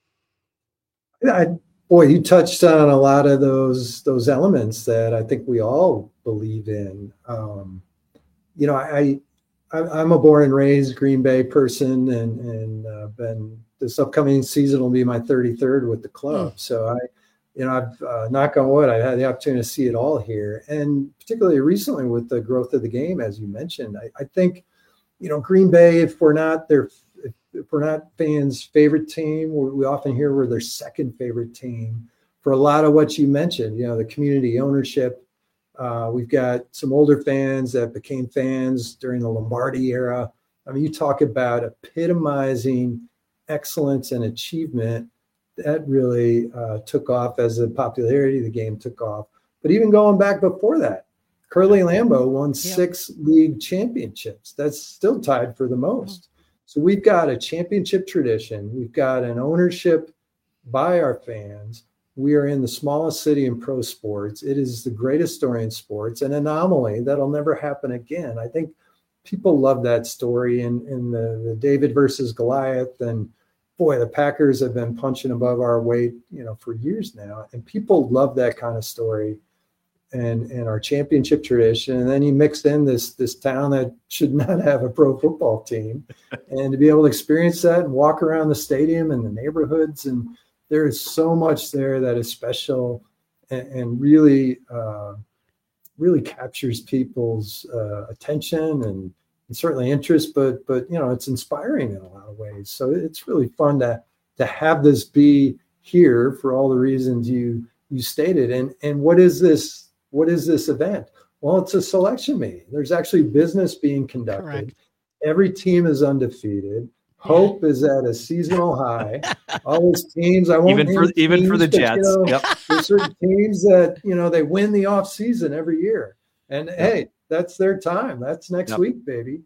I, boy, you touched on a lot of those those elements that I think we all believe in. Um, you know, I, I I'm a born and raised Green Bay person, and and uh, been this upcoming season will be my thirty-third with the club. Mm. So I, you know, I've uh, knock on wood, I had the opportunity to see it all here, and particularly recently with the growth of the game, as you mentioned, I, I think, you know, Green Bay, if we're not their if, if we're not fans' favorite team, we often hear we're their second favorite team for a lot of what you mentioned. You know, the community ownership. Uh, we've got some older fans that became fans during the Lombardi era. I mean, you talk about epitomizing excellence and achievement. That really uh, took off as the popularity of the game took off. But even going back before that, Curly Lambeau won yeah. six league championships. That's still tied for the most. Mm-hmm. So we've got a championship tradition. We've got an ownership by our fans. We are in the smallest city in pro sports. It is the greatest story in sports, an anomaly that'll never happen again. I think people love that story in, in the, the David versus Goliath. And boy, the Packers have been punching above our weight, you know, for years now. And people love that kind of story and, and our championship tradition. And then you mixed in this, this town that should not have a pro football team. And to be able to experience that and walk around the stadium and the neighborhoods, and there is so much there that is special and, and really, uh, really captures people's uh, attention and, and certainly interest. But, but you know, it's inspiring in a lot of ways. So it's really fun to to have this be here for all the reasons you you stated. And and what is this? What is this event? Well, it's a selection meeting. There's actually business being conducted. Correct. Every team is undefeated. Hope is at a seasonal high. All those teams, I won't even for even teams, for the but, Jets. You know, yep. There's certain teams that you know they win the off season every year, and yep. hey, that's their time. That's next yep. week, baby.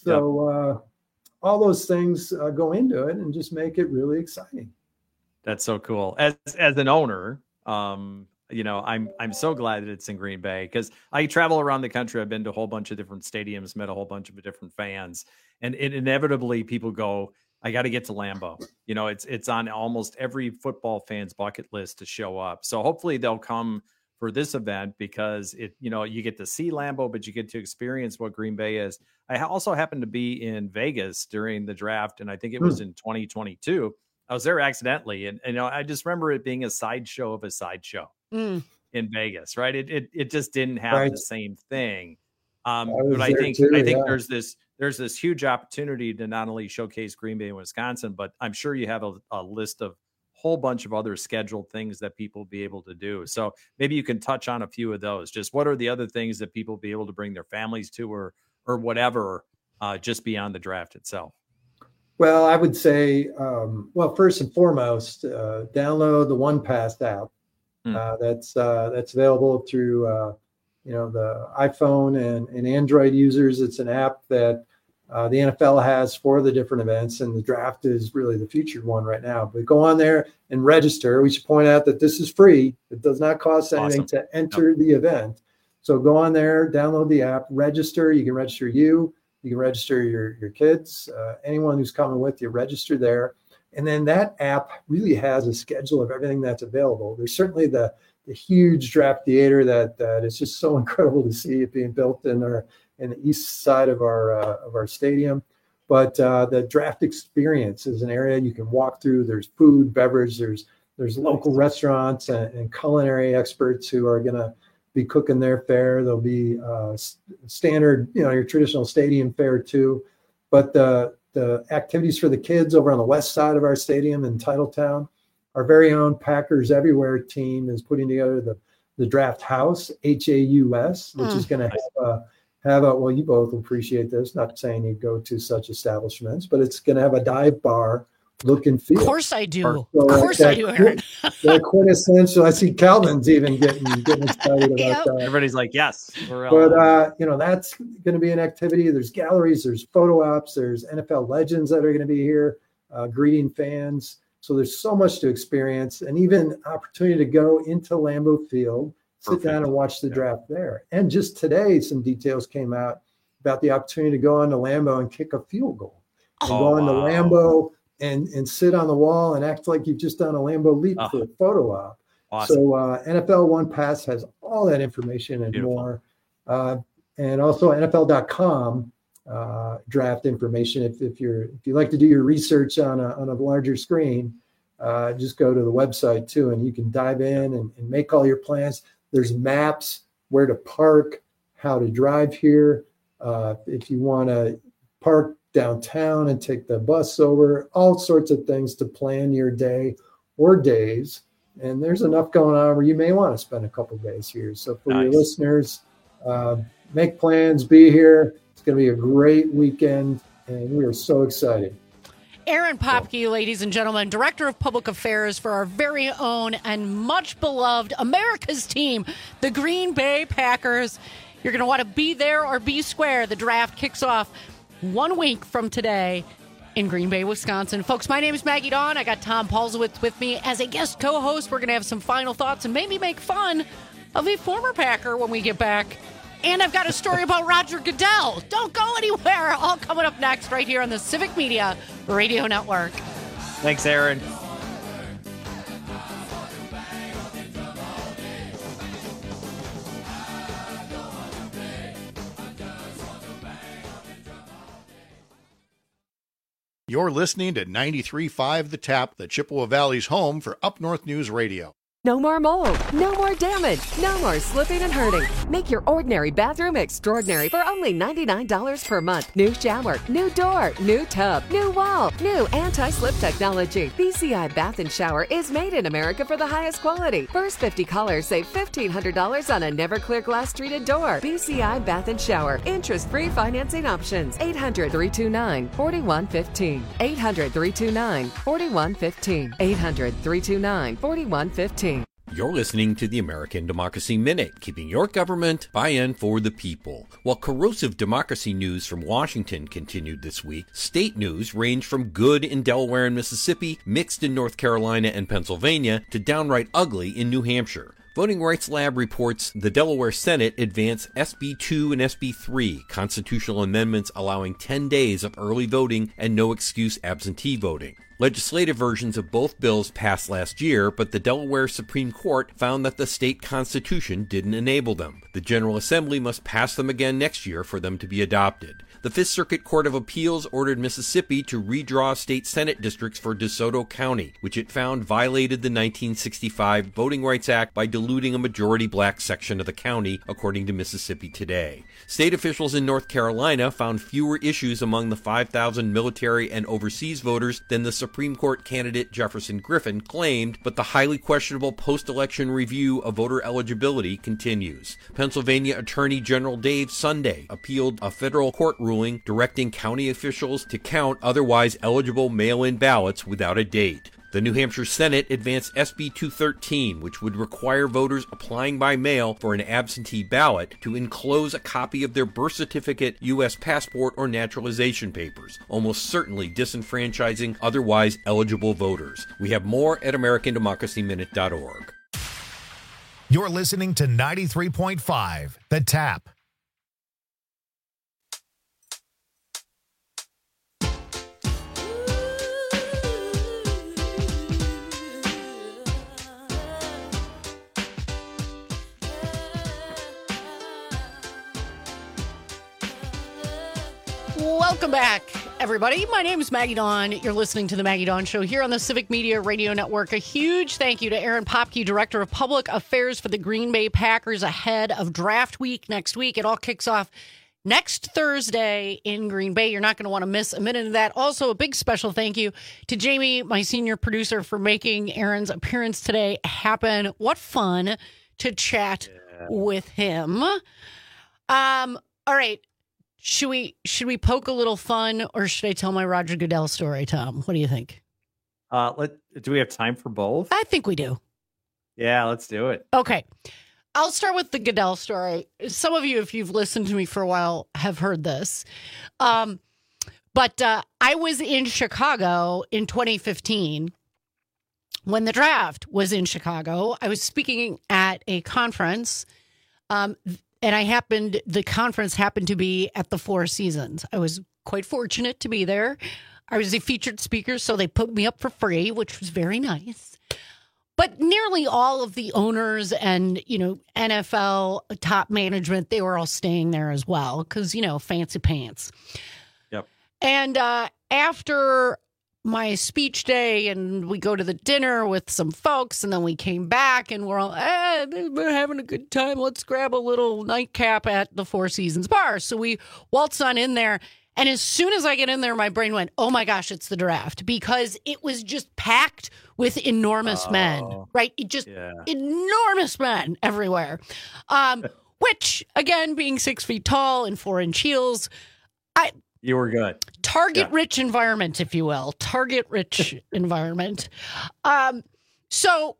So yep. uh, all those things uh, go into it and just make it really exciting. That's so cool. As as an owner, um, you know, I'm I'm so glad that it's in Green Bay because I travel around the country. I've been to a whole bunch of different stadiums, met a whole bunch of different fans, and it inevitably people go, I got to get to Lambeau. You know, it's it's on almost every football fan's bucket list to show up. So hopefully they'll come for this event because it, you know, you get to see Lambeau, but you get to experience what Green Bay is. I also happened to be in Vegas during the draft, and I think it was mm. in twenty twenty-two. I was there accidentally, and, and you know, I just remember it being a sideshow of a sideshow mm. in Vegas, right? It it it just didn't have right. the same thing. Um, I but I think too, I think yeah. there's this there's this huge opportunity to not only showcase Green Bay and Wisconsin, but I'm sure you have a, a list of whole bunch of other scheduled things that people will be able to do. So maybe you can touch on a few of those. Just what are the other things that people will be able to bring their families to, or or whatever, uh, just beyond the draft itself? Well, I would say, um, well, first and foremost, uh, download the OnePass app. Mm. Uh, that's uh, that's available through uh, you know the iPhone and, and Android users. It's an app that uh, the N F L has for the different events, and the draft is really the featured one right now. But go on there and register. We should point out that this is free. It does not cost anything awesome. to enter no. the event. So go on there, download the app, register. You can register you. You can register your, your kids, uh, anyone who's coming with you, register there. And then that app really has a schedule of everything that's available. There's certainly the, the huge draft theater that, that is just so incredible to see it being built in our in the east side of our uh, of our stadium. But uh, the draft experience is an area you can walk through. There's food, beverage, there's there's local restaurants and, and culinary experts who are going to be cooking their fare. There'll be uh, standard, you know, your traditional stadium fare too. But the the activities for the kids over on the west side of our stadium in Titletown, our very own Packers Everywhere team is putting together the the Draft House, H A U S, which mm. is going to have a, have a, well, you both appreciate this, not saying you go to such establishments, but it's going to have a dive bar look and feel. Of course I do. So of course that, I do, Aaron. That quintessential. I see Calvin's even getting getting excited about yep. that. Everybody's like, yes. We're but, uh, you know, that's going to be an activity. There's galleries, there's photo ops, there's N F L legends that are going to be here uh, greeting fans. So there's so much to experience, and even opportunity to go into Lambeau Field, sit Perfect. down and watch the yeah. draft there. And just today, some details came out about the opportunity to go onto Lambeau and kick a field goal. Oh, go on wow. to Lambeau and and sit on the wall and act like you've just done a Lambeau leap oh, for a photo op. Awesome. So uh, N F L OnePass has all that information and Beautiful. more. Uh, and also N F L dot com uh, draft information. If, if you're if you like to do your research on a, on a larger screen, uh, just go to the website too, and you can dive in and, and make all your plans. There's maps, where to park, how to drive here. Uh, if you want to park downtown and take the bus over, all sorts of things to plan your day or days. And there's enough going on where you may want to spend a couple of days here. So for nice. your listeners, uh, make plans, be here. It's going to be a great weekend, and we are so excited. Aaron Popke, ladies and gentlemen, Director of Public Affairs for our very own and much beloved America's team, the Green Bay Packers. You're going to want to be there or be square. The draft kicks off one week from today in Green Bay, Wisconsin. Folks, my name is Maggie Dawn. I got Tom Paulsowitz with me as a guest co-host. We're going to have some final thoughts and maybe make fun of a former Packer when we get back. And I've got a story about Roger Goodell. Don't go anywhere. All coming up next right here on the Civic Media Radio Network. Thanks, Aaron. You're listening to ninety-three point five The Tap, the Chippewa Valley's home for Up North News Radio. No more mold, no more damage, no more slipping and hurting. Make your ordinary bathroom extraordinary for only ninety-nine dollars per month. New shower, new door, new tub, new wall, new anti-slip technology. B C I Bath and Shower is made in America for the highest quality. First fifty callers save fifteen hundred dollars on a never clear glass treated door. B C I Bath and Shower. Interest-free financing options. eight hundred, three two nine, four one one five. eight hundred, three two nine, four one one five. eight hundred, three two nine, four one one five. You're listening to the American Democracy Minute, keeping your government by and for the people. While corrosive democracy news from Washington continued this week, state news ranged from good in Delaware and Mississippi, mixed in North Carolina and Pennsylvania, to downright ugly in New Hampshire. Voting Rights Lab reports the Delaware Senate advanced S B two and S B three, constitutional amendments allowing ten days of early voting and no excuse absentee voting. Legislative versions of both bills passed last year, but the Delaware Supreme Court found that the state constitution didn't enable them. The General Assembly must pass them again next year for them to be adopted. The Fifth Circuit Court of Appeals ordered Mississippi to redraw state Senate districts for DeSoto County, which it found violated the nineteen sixty-five Voting Rights Act by diluting a majority black section of the county, according to Mississippi Today. State officials in North Carolina found fewer issues among the five thousand military and overseas voters than the Supreme Court candidate Jefferson Griffin claimed, but the highly questionable post-election review of voter eligibility continues. Pennsylvania Attorney General Dave Sunday appealed a federal court ruling directing county officials to count otherwise eligible mail-in ballots without a date. The New Hampshire Senate advanced S B two thirteen, which would require voters applying by mail for an absentee ballot to enclose a copy of their birth certificate, U S passport, or naturalization papers, almost certainly disenfranchising otherwise eligible voters. We have more at American Democracy Minute dot org. You're listening to ninety-three point five, The Tap. Welcome back, everybody. My name is Maggie Dawn. You're listening to The Maggie Dawn Show here on the Civic Media Radio Network. A huge thank you to Aaron Popke, Director of Public Affairs for the Green Bay Packers, ahead of draft week next week. It all kicks off next Thursday in Green Bay. You're not going to want to miss a minute of that. Also, a big special thank you to Jamie, my senior producer, for making Aaron's appearance today happen. What fun to chat yeah. with him. Um. All right. Should we should we poke a little fun, or should I tell my Roger Goodell story, Tom? What do you think? Uh, let do we have time for both? I think we do. Yeah, let's do it. Okay. I'll start with the Goodell story. Some of you, if you've listened to me for a while, have heard this. Um, but uh, I was in Chicago in twenty fifteen when the draft was in Chicago. I was speaking at a conference. Um And I happened, the conference happened to be at the Four Seasons. I was quite fortunate to be there. I was a featured speaker, so they put me up for free, which was very nice. But nearly all of the owners and, you know, N F L top management, they were all staying there as well because, you know, fancy pants. Yep. And uh, after my speech day, and we go to the dinner with some folks, and then we came back and we're all, eh, we're having a good time. Let's grab a little nightcap at the Four Seasons bar. So we waltz on in there. And as soon as I get in there, my brain went, oh my gosh, it's the draft, because it was just packed with enormous oh, men, right? It just yeah. enormous men everywhere. Um, which, again, being six feet tall and four inch heels, I, You were good. Target-rich yeah. environment, if you will. Target-rich environment. Um, so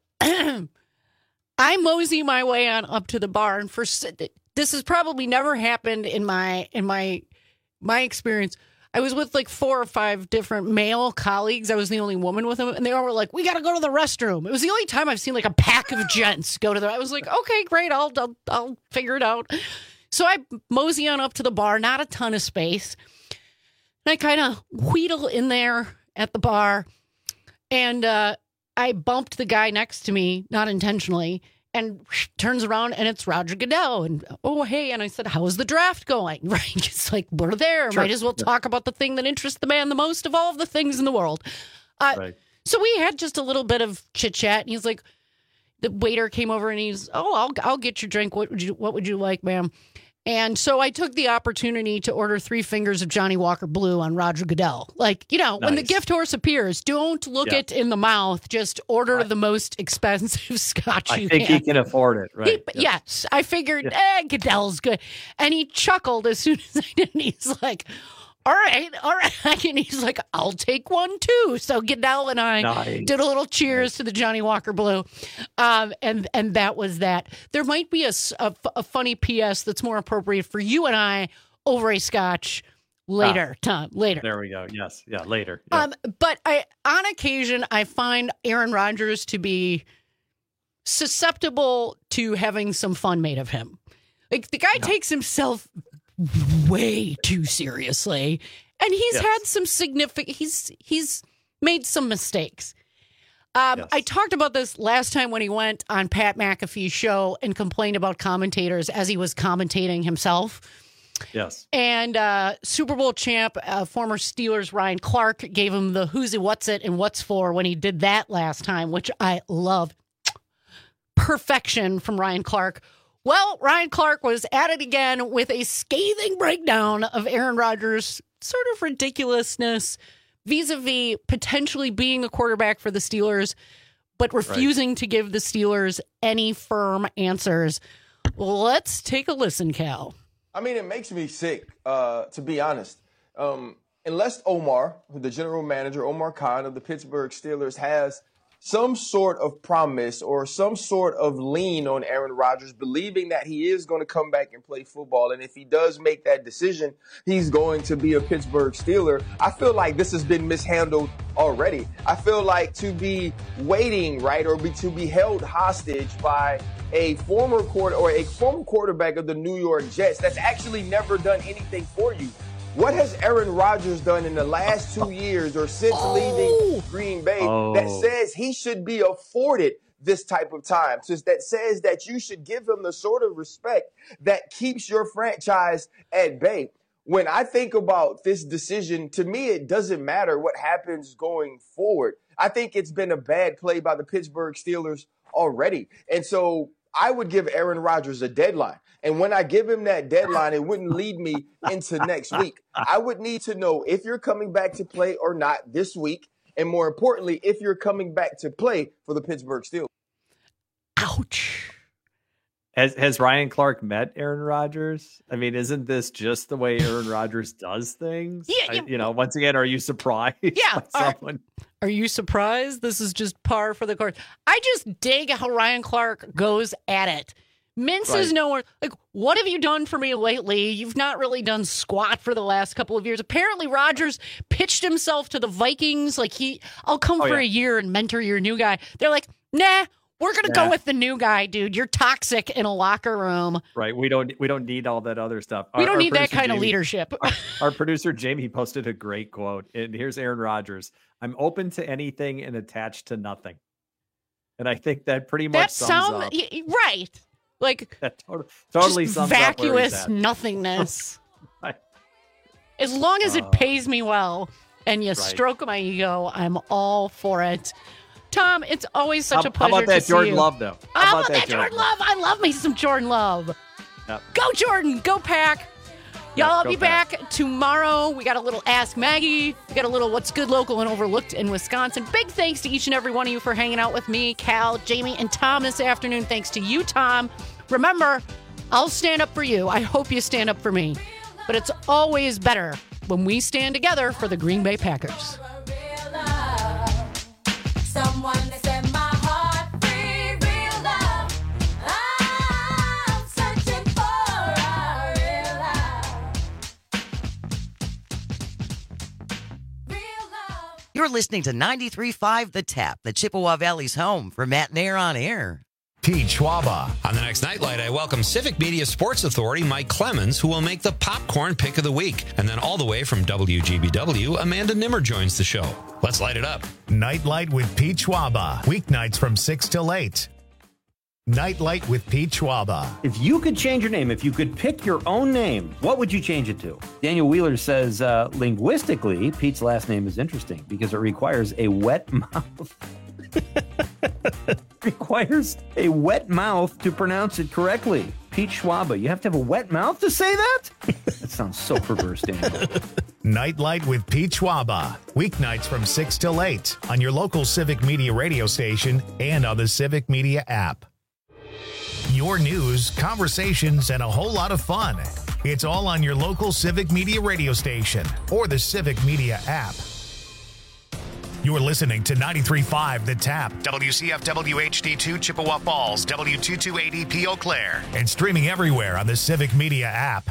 I mosey my way on up to the bar, and for this has probably never happened in my in my my experience. I was with like four or five different male colleagues. I was the only woman with them, and they all were like, "We got to go to the restroom." It was the only time I've seen like a pack of gents go to the. I was like, "Okay, great, I'll I'll, I'll figure it out." So I mosey on up to the bar. Not a ton of space. I kind of wheedle in there at the bar, and uh, I bumped the guy next to me, not intentionally, and whoosh, turns around, and it's Roger Goodell. And, oh, hey. And I said, how's the draft going? Right? Just like, we're there. Sure. Might as well talk about the thing that interests the man the most of all of the things in the world. Uh, right. So we had just a little bit of chit-chat, and he's like, the waiter came over and he's, oh, I'll I'll get your drink. What would you What would you like, ma'am? And so I took the opportunity to order three fingers of Johnny Walker Blue on Roger Goodell. Like, you know, nice. When the gift horse appears, don't look yeah. it in the mouth. Just order I, the most expensive scotch I you think can. he can afford it, right? He, yes. yes. I figured, yeah. eh, Goodell's good. And he chuckled as soon as I did. And he's like, all right, all right. And he's like, I'll take one too. So Goodell and I nice. did a little cheers nice. to the Johnny Walker Blue. Um, and, and that was that. There might be a, a, a funny P S that's more appropriate for you and I over a scotch later, ah, Tom, later. There we go. Yes. Yeah, later. Yeah. Um, but I, on occasion, I find Aaron Rodgers to be susceptible to having some fun made of him. Like, the guy no. takes himself way too seriously, and he's yes. had some significant he's he's made some mistakes. um yes. I talked about this last time when he went on Pat McAfee's show and complained about commentators as he was commentating himself. Yes. And uh Super Bowl champ, uh, former Steelers Ryan Clark, gave him the who's it, what's it, and what's for when he did that last time, which I loved. Perfection from Ryan Clark. Well, Ryan Clark was at it again with a scathing breakdown of Aaron Rodgers' sort of ridiculousness vis-a-vis potentially being the quarterback for the Steelers, but refusing right. to give the Steelers any firm answers. Let's take a listen, Cal. I mean, it makes me sick, uh, to be honest. Um, unless Omar, the general manager, Omar Khan of the Pittsburgh Steelers, has some sort of promise or some sort of lean on Aaron Rodgers, believing that he is going to come back and play football. And if he does make that decision, he's going to be a Pittsburgh Steeler. I feel like this has been mishandled already. I feel like to be waiting, right, or be, to be held hostage by a former quarter or a former quarterback of the New York Jets that's actually never done anything for you. What has Aaron Rodgers done in the last two years or since oh. leaving Green Bay oh. that says he should be afforded this type of time? Since that says that you should give him the sort of respect that keeps your franchise at bay. When I think about this decision, to me, it doesn't matter what happens going forward. I think it's been a bad play by the Pittsburgh Steelers already. And so I would give Aaron Rodgers a deadline. And when I give him that deadline, it wouldn't lead me into next week. I would need to know if you're coming back to play or not this week. And more importantly, if you're coming back to play for the Pittsburgh Steelers. Ouch. Has has Ryan Clark met Aaron Rodgers? I mean, isn't this just the way Aaron Rodgers does things? Yeah, yeah. I, you know, once again, are you surprised? Yeah. By someone? Are, are you surprised? This is just par for the course. I just dig how Ryan Clark goes at it. Mince right. is nowhere. Like, what have you done for me lately? You've not really done squat for the last couple of years. Apparently, Rodgers pitched himself to the Vikings. Like, he, I'll come oh, for yeah. a year and mentor your new guy. They're like, nah. We're gonna yeah. go with the new guy, dude. You're toxic in a locker room. Right. We don't. We don't need all that other stuff. We our, don't our need that kind Jamie, of leadership. our, our producer Jamie posted a great quote, and here's Aaron Rodgers: "I'm open to anything and attached to nothing." And I think that pretty much that sums sound, up. Right. Like that totally, totally just sums vacuous up nothingness. Right. As long as uh, it pays me well and you right. stroke my ego, I'm all for it. Tom, it's always such how, a pleasure how about that to see Jordan you. Love, though? How, how about, about that Jordan Love? I love me some Jordan Love. Yep. Go Jordan, go Pack. Y'all, yep, I'll be back. back tomorrow. We got a little Ask Maggie. We got a little What's Good Local and Overlooked in Wisconsin. Big thanks to each and every one of you for hanging out with me, Cal, Jamie, and Tom this afternoon. Thanks to you, Tom. Remember, I'll stand up for you. I hope you stand up for me. But it's always better when we stand together for the Green Bay Packers. Someone set my heart free, real love. I'm searching for a real love. Real love. You're listening to ninety-three point five The Tap, the Chippewa Valley's home for Matt Nair on Air. Pete Schwaba. On the next Nightlight, I welcome Civic Media Sports Authority Mike Clemens, who will make the popcorn pick of the week. And then all the way from W G B W, Amanda Nimmer joins the show. Let's light it up. Nightlight with Pete Schwaba. Weeknights from six till eight. Nightlight with Pete Schwaba. If you could change your name, if you could pick your own name, what would you change it to? Daniel Wheeler says, uh, linguistically, Pete's last name is interesting because it requires a wet mouth. requires a wet mouth to pronounce it correctly. Pete Schwaba, you have to have a wet mouth to say that? That sounds so perverse, Daniel. Nightlight with Pete Schwaba. Weeknights from six till eight on your local Civic Media radio station and on the Civic Media app. Your news, conversations, and a whole lot of fun. It's all on your local Civic Media radio station or the Civic Media app. You're listening to ninety-three point five The Tap, W C F W H D two Chippewa Falls, W two two eight E P Eau Claire, and streaming everywhere on the Civic Media app.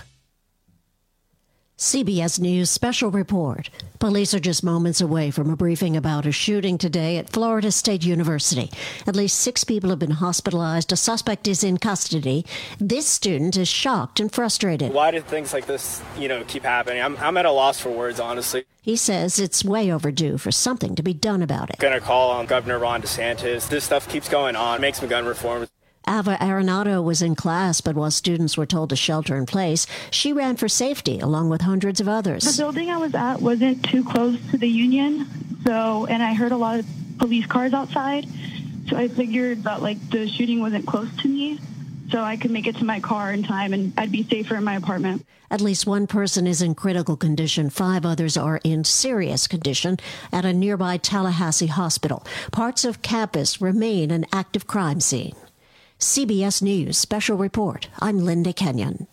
C B S News special report. Police are just moments away from a briefing about a shooting today at Florida State University. At least six people have been hospitalized. A suspect is in custody. This student is shocked and frustrated. Why do things like this, you know, keep happening? I'm, I'm at a loss for words, honestly. He says it's way overdue for something to be done about it. I'm going to call on Governor Ron DeSantis. This stuff keeps going on. It makes some gun reform. Ava Arenado was in class, but while students were told to shelter in place, she ran for safety along with hundreds of others. The building I was at wasn't too close to the Union, so and I heard a lot of police cars outside, so I figured that like the shooting wasn't close to me, so I could make it to my car in time and I'd be safer in my apartment. At least one person is in critical condition. Five others are in serious condition at a nearby Tallahassee hospital. Parts of campus remain an active crime scene. C B S News Special Report. I'm Linda Kenyon.